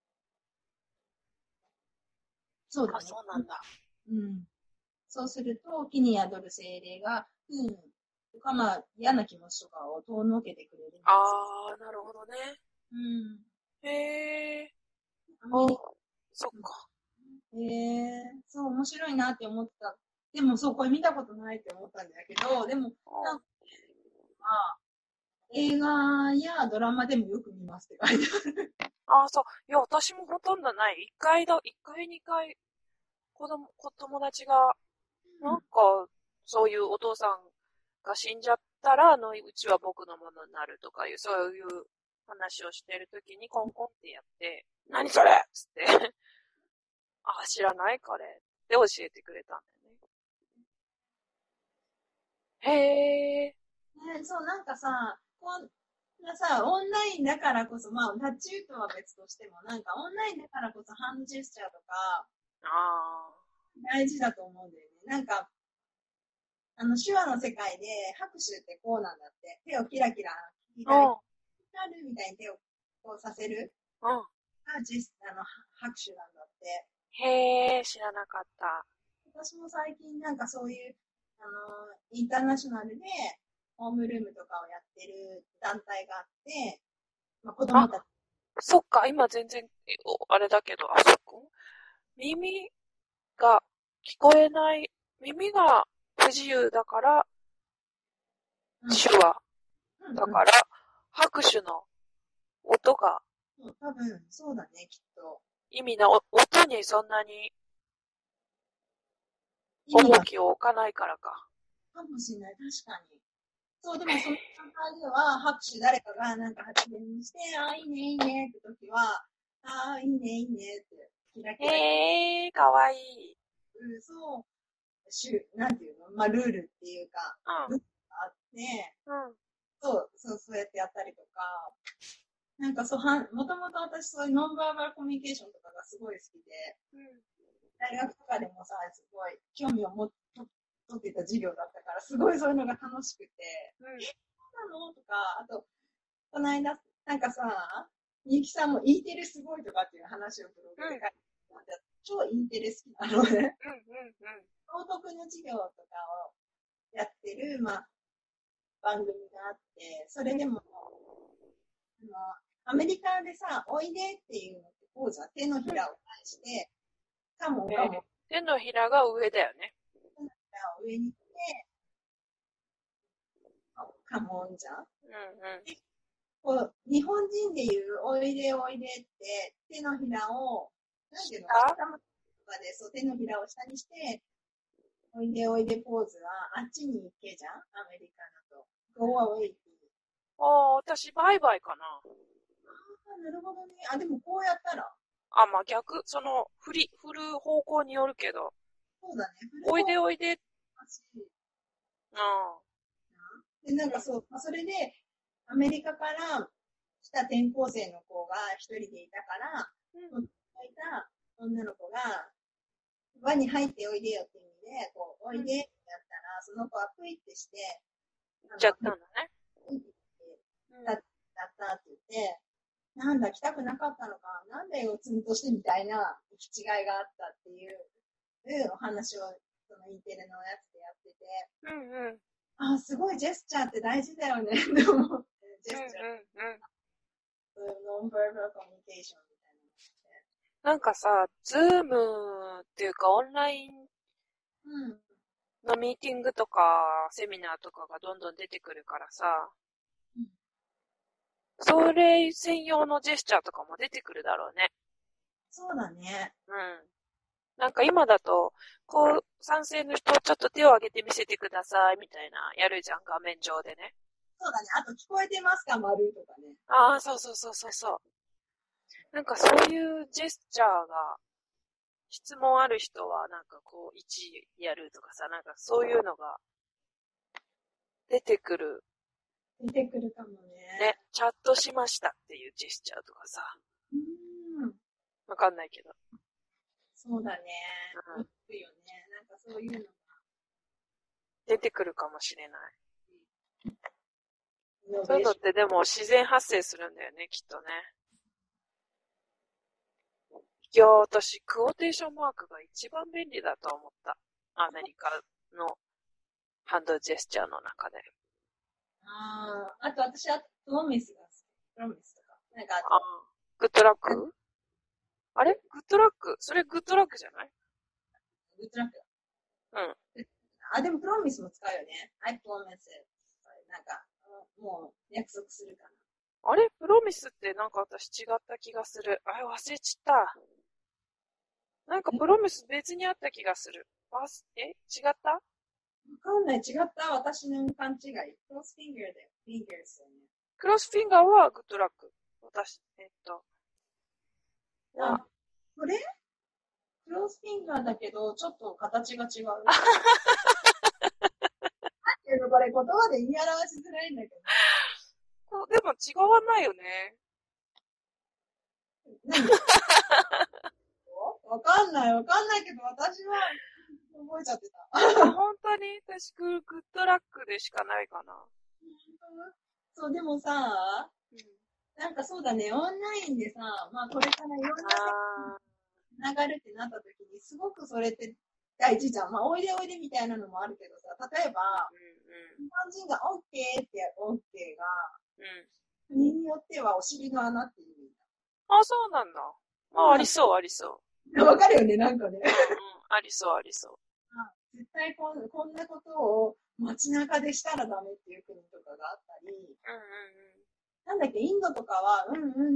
そうだね。 そうなんだ。 そうすると、木に宿る精霊が、とか、まあ、嫌な気持ちとかを遠のけてくれるんです。 なるほどね。 へえ。そっか。 そう、面白いなって思った。でも、そう、これ見たことないって思ったんだけど、でも、なんか、映画やドラマでもよく見ますって書いてある。 そう。いや、私もほとんどない。1回、2回、友達が、なんか、そういうお父さんが死んじゃったら、うちは僕のものになるとかいう、そういう話をしてるときにコンコンってやって、何それっつって、知らないこれって教えてくれたんだよね。へー。 そう、なんかさ、オンラインだからこそ、まあ、タッチウッドは別としても、なんかオンラインだからこそハンドジェスチャーとか、大事だと思うんだよね。なんか、手話の世界で拍手ってこうなんだって。手をキラキラ、光るみたいに手をこうさせる。が、拍手なんだって。 へー、知らなかった。 私も最近なんかそういう、インターナショナルで、ホームルームとかをやってる団体があって、まあ、子供たち。 そっか、今全然、あれだけど、そこ耳が聞こえない、耳が不自由だから、手話。だから、拍手の音が、 多分、そうだね、きっと。 音にそんなに、重きを置かないからか。 かもしれない、確かに。そう、でもその段階では、拍手誰かがなんか発言して、いいね、いいねって時は、いいね、いいねって、キラキラ。 かわいい。 そう、なんていうの、まあ、ルールっていうか、ルールがあって、そうやってやったりとか、なんかもともと私そういうノンバーバルコミュニケーションとかがすごい好きで、大学とかでもさ、すごい興味を取ってた授業だったから、すごいそういうのが楽しくて、そうなのとか、あと、この間、なんかさ、みゆきさんも E テレすごいとかっていう話をブログで書いて超インテレ好きなのね。 うんうんうん。 道徳の授業とかをやってる、番組があって、それでも、アメリカでさ、おいでっていうのってポーズは手のひらを返して、カモンカモン。 手のひらが上だよね。 手のひらを上にして、カモンじゃん。こう日本人でいう、おいでおいでって、手のひらを、なんていうの、頭とかでそう手のひらを下にして、おいでおいでポーズは、あっちに行けじゃん、アメリカだと。Go away っていう。 私、バイバイかな。 なるほどね。でもこうやったら。 逆、振る方向によるけど。 そうだね。 おいでおいで。 で、なんかそう、それで、アメリカから来た転校生の子が一人でいたから、いた女の子が、輪に入っておいでよって意味で、こう、おいでってやったら、その子はプイってして、 行っちゃったんだね。 だったって言って、なんだ、来たくなかったのか、なんだよ、ツンとしてみたいな行き違いがあったっていうお話を、その E テレのやつでやってて、すごいジェスチャーって大事だよね、って思って、ジェスチャー。ノンバーバルコミュニケーションみたいな。なんかさ、ズームっていうかオンラインのミーティングとかセミナーとかがどんどん出てくるからさ、それ専用のジェスチャーとかも出てくるだろうね。 そうだね。 なんか今だと、賛成の人ちょっと手を挙げて見せてくださいみたいな、やるじゃん、画面上でね。 そうだね。あと聞こえてますか、丸とかね。 そう。なんかそういうジェスチャーが、質問ある人はなんか1やるとかさ、なんかそういうのが出てくる。 出てくるかもね。 ね、チャットしましたっていうジェスチャーとかさ。わかんないけど。 そうだね。いいよね。なんかそういうのが出てくるかもしれない。そういうのってでも自然発生するんだよね、きっとね。いや、私、クオーテーションマークが一番便利だと思った。アメリカのハンドジェスチャーの中で。 あと私はプロミスが好き。プロミスとか。なんかグッドラック？あれグッドラック？それグッドラックじゃない？ グッドラックだ。でもプロミスも使うよね。I promise it。なんか、もう約束するかな。 あれプロミスってなんか私違った気がする。忘れちった。なんかプロミス別にあった気がする。違ったわかんない。違った。私の勘違い。クロスフィンガーで。フィンガーですよね。 クロスフィンガーはグッドラック。私、 これクロスフィンガーだけど、ちょっと形が違う。なんていうのこれ言葉で言い表しづらいんだけど。でも違わないよね。 何わかんないけど、私は覚えちゃってた。 本当に私、グッドラックでしかないかな。 そう、でもさ、なんかそうだね、オンラインでさ、これからいろんなつながるってなった時に、すごくそれって大事じゃん。おいでおいでみたいなのもあるけどさ、例えば、日本人が OK って OK が、国によってはお尻の穴っていう意味だ。そうなんだ。ありそう、ありそう。 わかるよね、なんかね。 ありそう、ありそう。 絶対こんなことを街中でしたらダメっていう国とかがあったり、なんだっけ、インドとかは、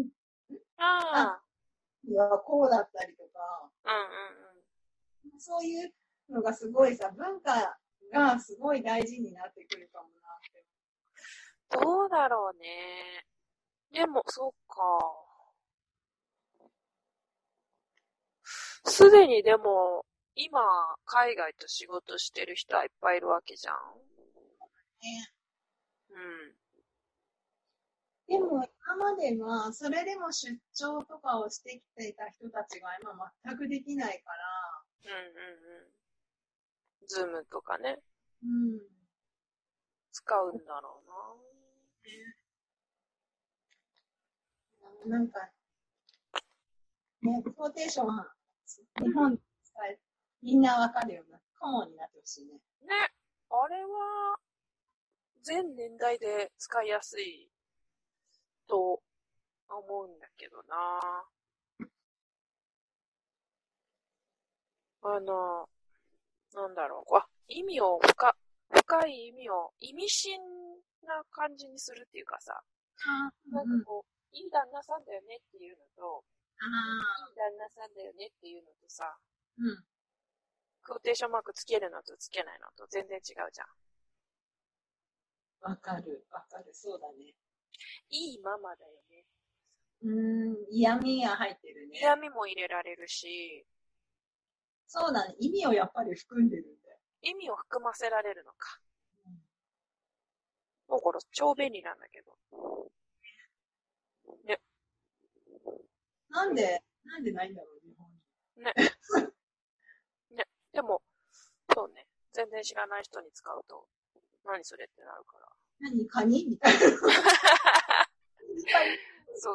いや、こうだったりとか、そういうのがすごいさ、文化がすごい大事になってくるかもなって。 どうだろうね。でも、そうか。すでにでも、今、海外と仕事してる人はいっぱいいるわけじゃん。 でも、今までは、それでも出張とかをしてきていた人たちが今全くできないから。 ズームとかね。使うんだろうな。なんか、ね、クオーテーション日本で使え、みんなわかるような、コモンになってほしいね。 ね。あれは、全年代で使いやすいと思うんだけどな。なんだろう。意味を深い意味を、意味深な感じにするっていうかさ、なんかこう、いい旦那さんだよねっていうのと、いい旦那さんだよねっていうのとさ、クオーテーションマークつけるのとつけないのと全然違うじゃん。 わかる、そうだね。 いいママだよね。 嫌味が入ってるね。 嫌味も入れられるし、 そうだね。意味をやっぱり含んでるんだよ。 意味を含ませられるのか。もうこれ超便利なんだけど。ね。 なんでないんだろう、日本に。 ね。ね。でも、そうね。全然知らない人に使うと、何それってなるから。 何カニみたいな。 そう。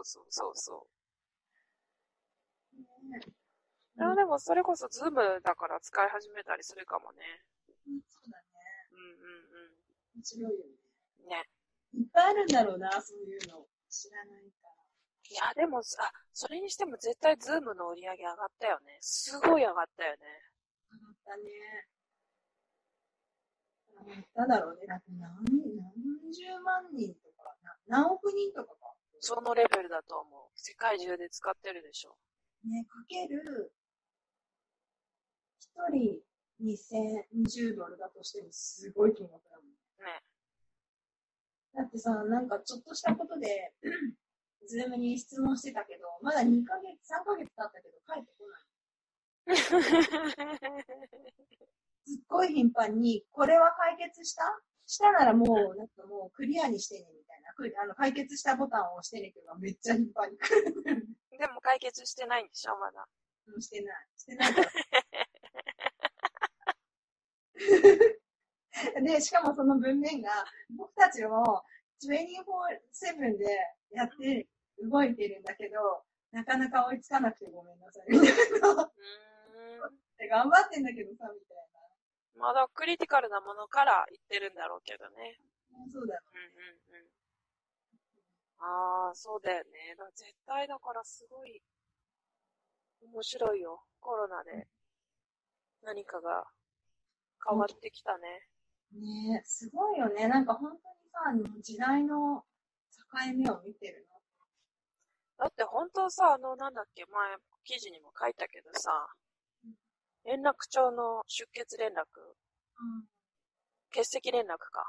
でもそれこそズームだから使い始めたりするかもね。 そうだね。面白いよね。 ね。 いっぱいあるんだろうな、そういうの。知らないから。 いや、でもそれにしても絶対ズームの売り上げ上がったよね。すごい上がったよね。 上がったね。上がっただろうね。だって何十万人とか、何億人とかか。 そのレベルだと思う。世界中で使ってるでしょ。 ね、かける、一人2020ドルだとしてもすごい金額だもんね。 だってさ、なんかちょっとしたことで、ズームに質問してたけど、まだ2ヶ月、3ヶ月経ったけど帰ってこない。すっごい頻繁に、これは解決したならもう、なんかもうクリアにしてね、みたいな。解決したボタンを押してね、けど、めっちゃ頻繁に来る。 でも解決してないんでしょ、まだ。 してないから。で、しかもその文面が、僕たちも24/7でやって動いてるんだけど、なかなか追いつかなくてごめんなさい。みたいな。頑張ってんだけどさ、みたいな。まだクリティカルなものから言ってるんだろうけどね。 そうだ。 ああ、そうだよね。絶対だからすごい面白いよ。コロナで何かが変わってきたね。 ねえ、すごいよね。なんか本当にさ、時代の境目を見てるの。 だって本当さ、なんだっけ、前記事にも書いたけどさ、連絡帳の出欠連絡、欠席連絡か。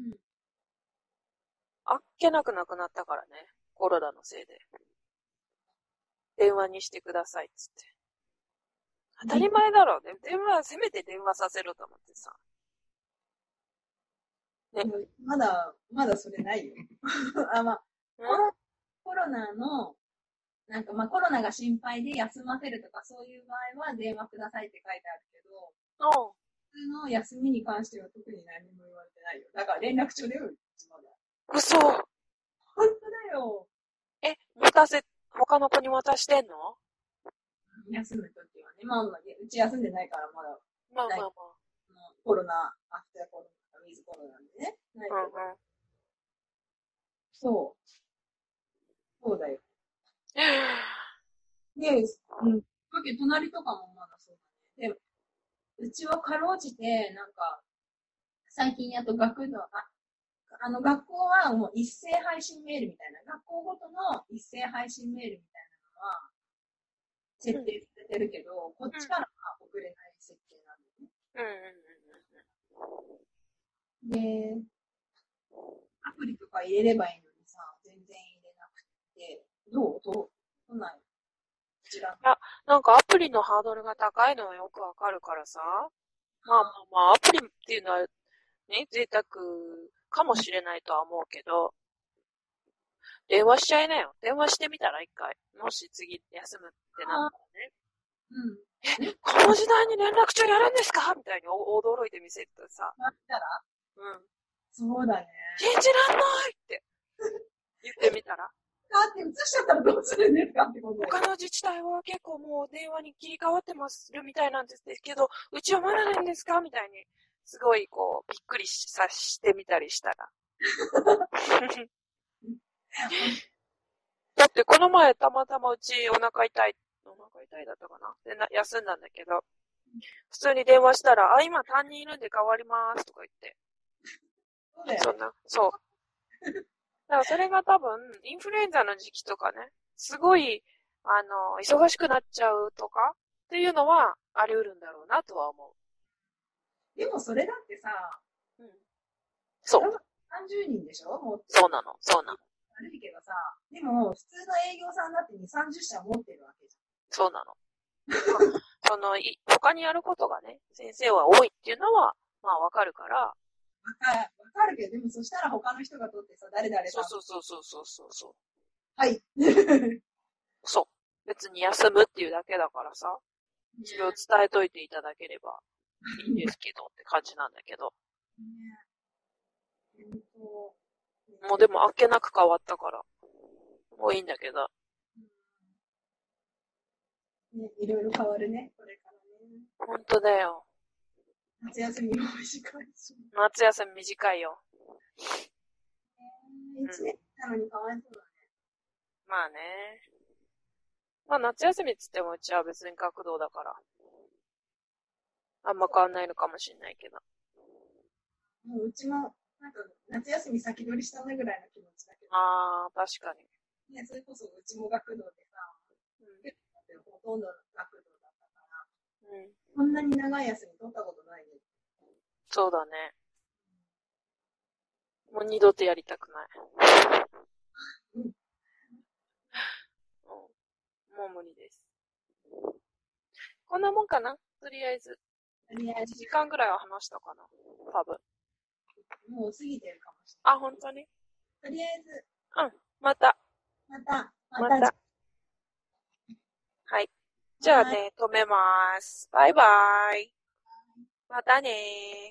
あっけなくなくなったからね。コロナのせいで。電話にしてくださいっつって。当たり前だろうね。せめて電話させろと思ってさ。 ね。まだそれないよ。コロナの、なんかコロナが心配で休ませるとかそういう場合は電話くださいって書いてあるけど、普通の休みに関しては特に何も言われてないよ。だから連絡帳だよ、まだ。 嘘。 本当だよ。 他の子に渡してんの？ 休むときはね。うち休んでないからまだ。 まあ。 コロナ、アフターコロナ、ウィズコロナでね。ないけど。そうだよ。で、隣とかもまだそうだね。で、うちはかろうじて、なんか、最近学校はもう一斉配信メールみたいな、学校ごとの一斉配信メールみたいなのは、設定されてるけど、こっちからは送れない設定なんだよね。で、アプリとか入れればいいのにさ、全然入れなくて、都内なんかアプリのハードルが高いのはよくわかるからさ。まあ、アプリっていうのはね、贅沢かもしれないとは思うけど、電話しちゃいなよ。電話してみたら一回。もし次休むってなったらね。この時代に連絡帳やるんですかみたいに驚いてみせるとさ。 なったらそうだね。 信じらんないって言ってみたら。 って移しちゃったらどうするんですかってことで。 他の自治体は結構もう電話に切り替わってまするみたいなんですけど、うちはまだないんですかみたいに、すごいこう、びっくりさしてみたりしたら。だってこの前たまたまうちお腹痛いだったかなで休んだんだけど、普通に電話したら、今担任いるんで変わりますとか言って。 そうだよ。 そう。だからそれが多分、インフルエンザの時期とかね、すごい、忙しくなっちゃうとかっていうのはあり得るんだろうなとは思う。 でもそれだってさ、 そう。 30人でしょもうそうなの。 悪いけどさ、でも普通の営業さんだって2、30社持ってるわけじゃん。 そうなの。他にやることがね、先生は多いっていうのは、まあわかるから。わかるけど、でもそしたら他の人が取ってさ、誰々さん。 そう。 はい。 そう。別に休むっていうだけだからさ、それを伝えといていただければいいんですけどって感じなんだけど。もうでもあっけなく変わったから、もういいんだけど。 ね、いろいろ変わるね、これからね。 ほんとだよ。 夏休みも短いし。 夏休み短いよ。 1年なのにかわいそうだね。 まあね。まあ夏休みっつってもうちは別に学童だから。あんま変わんないのかもしんないけど。 もううちも、なんか夏休み先取りしたなぐらいの気持ちだけど。 あー、確かに。 ね、それこそうちも学童でさ、ほとんど学童だったから、こんなに長い休み取ったことないね。 そうだね。もう二度とやりたくない。もう無理です。こんなもんかなとりあえず。1時間ぐらいは話したかな多分。 もう過ぎてるかもしれない。 あ、本当にとりあえず。 また。はい。じゃあね、止めます。バイバイ。またねー。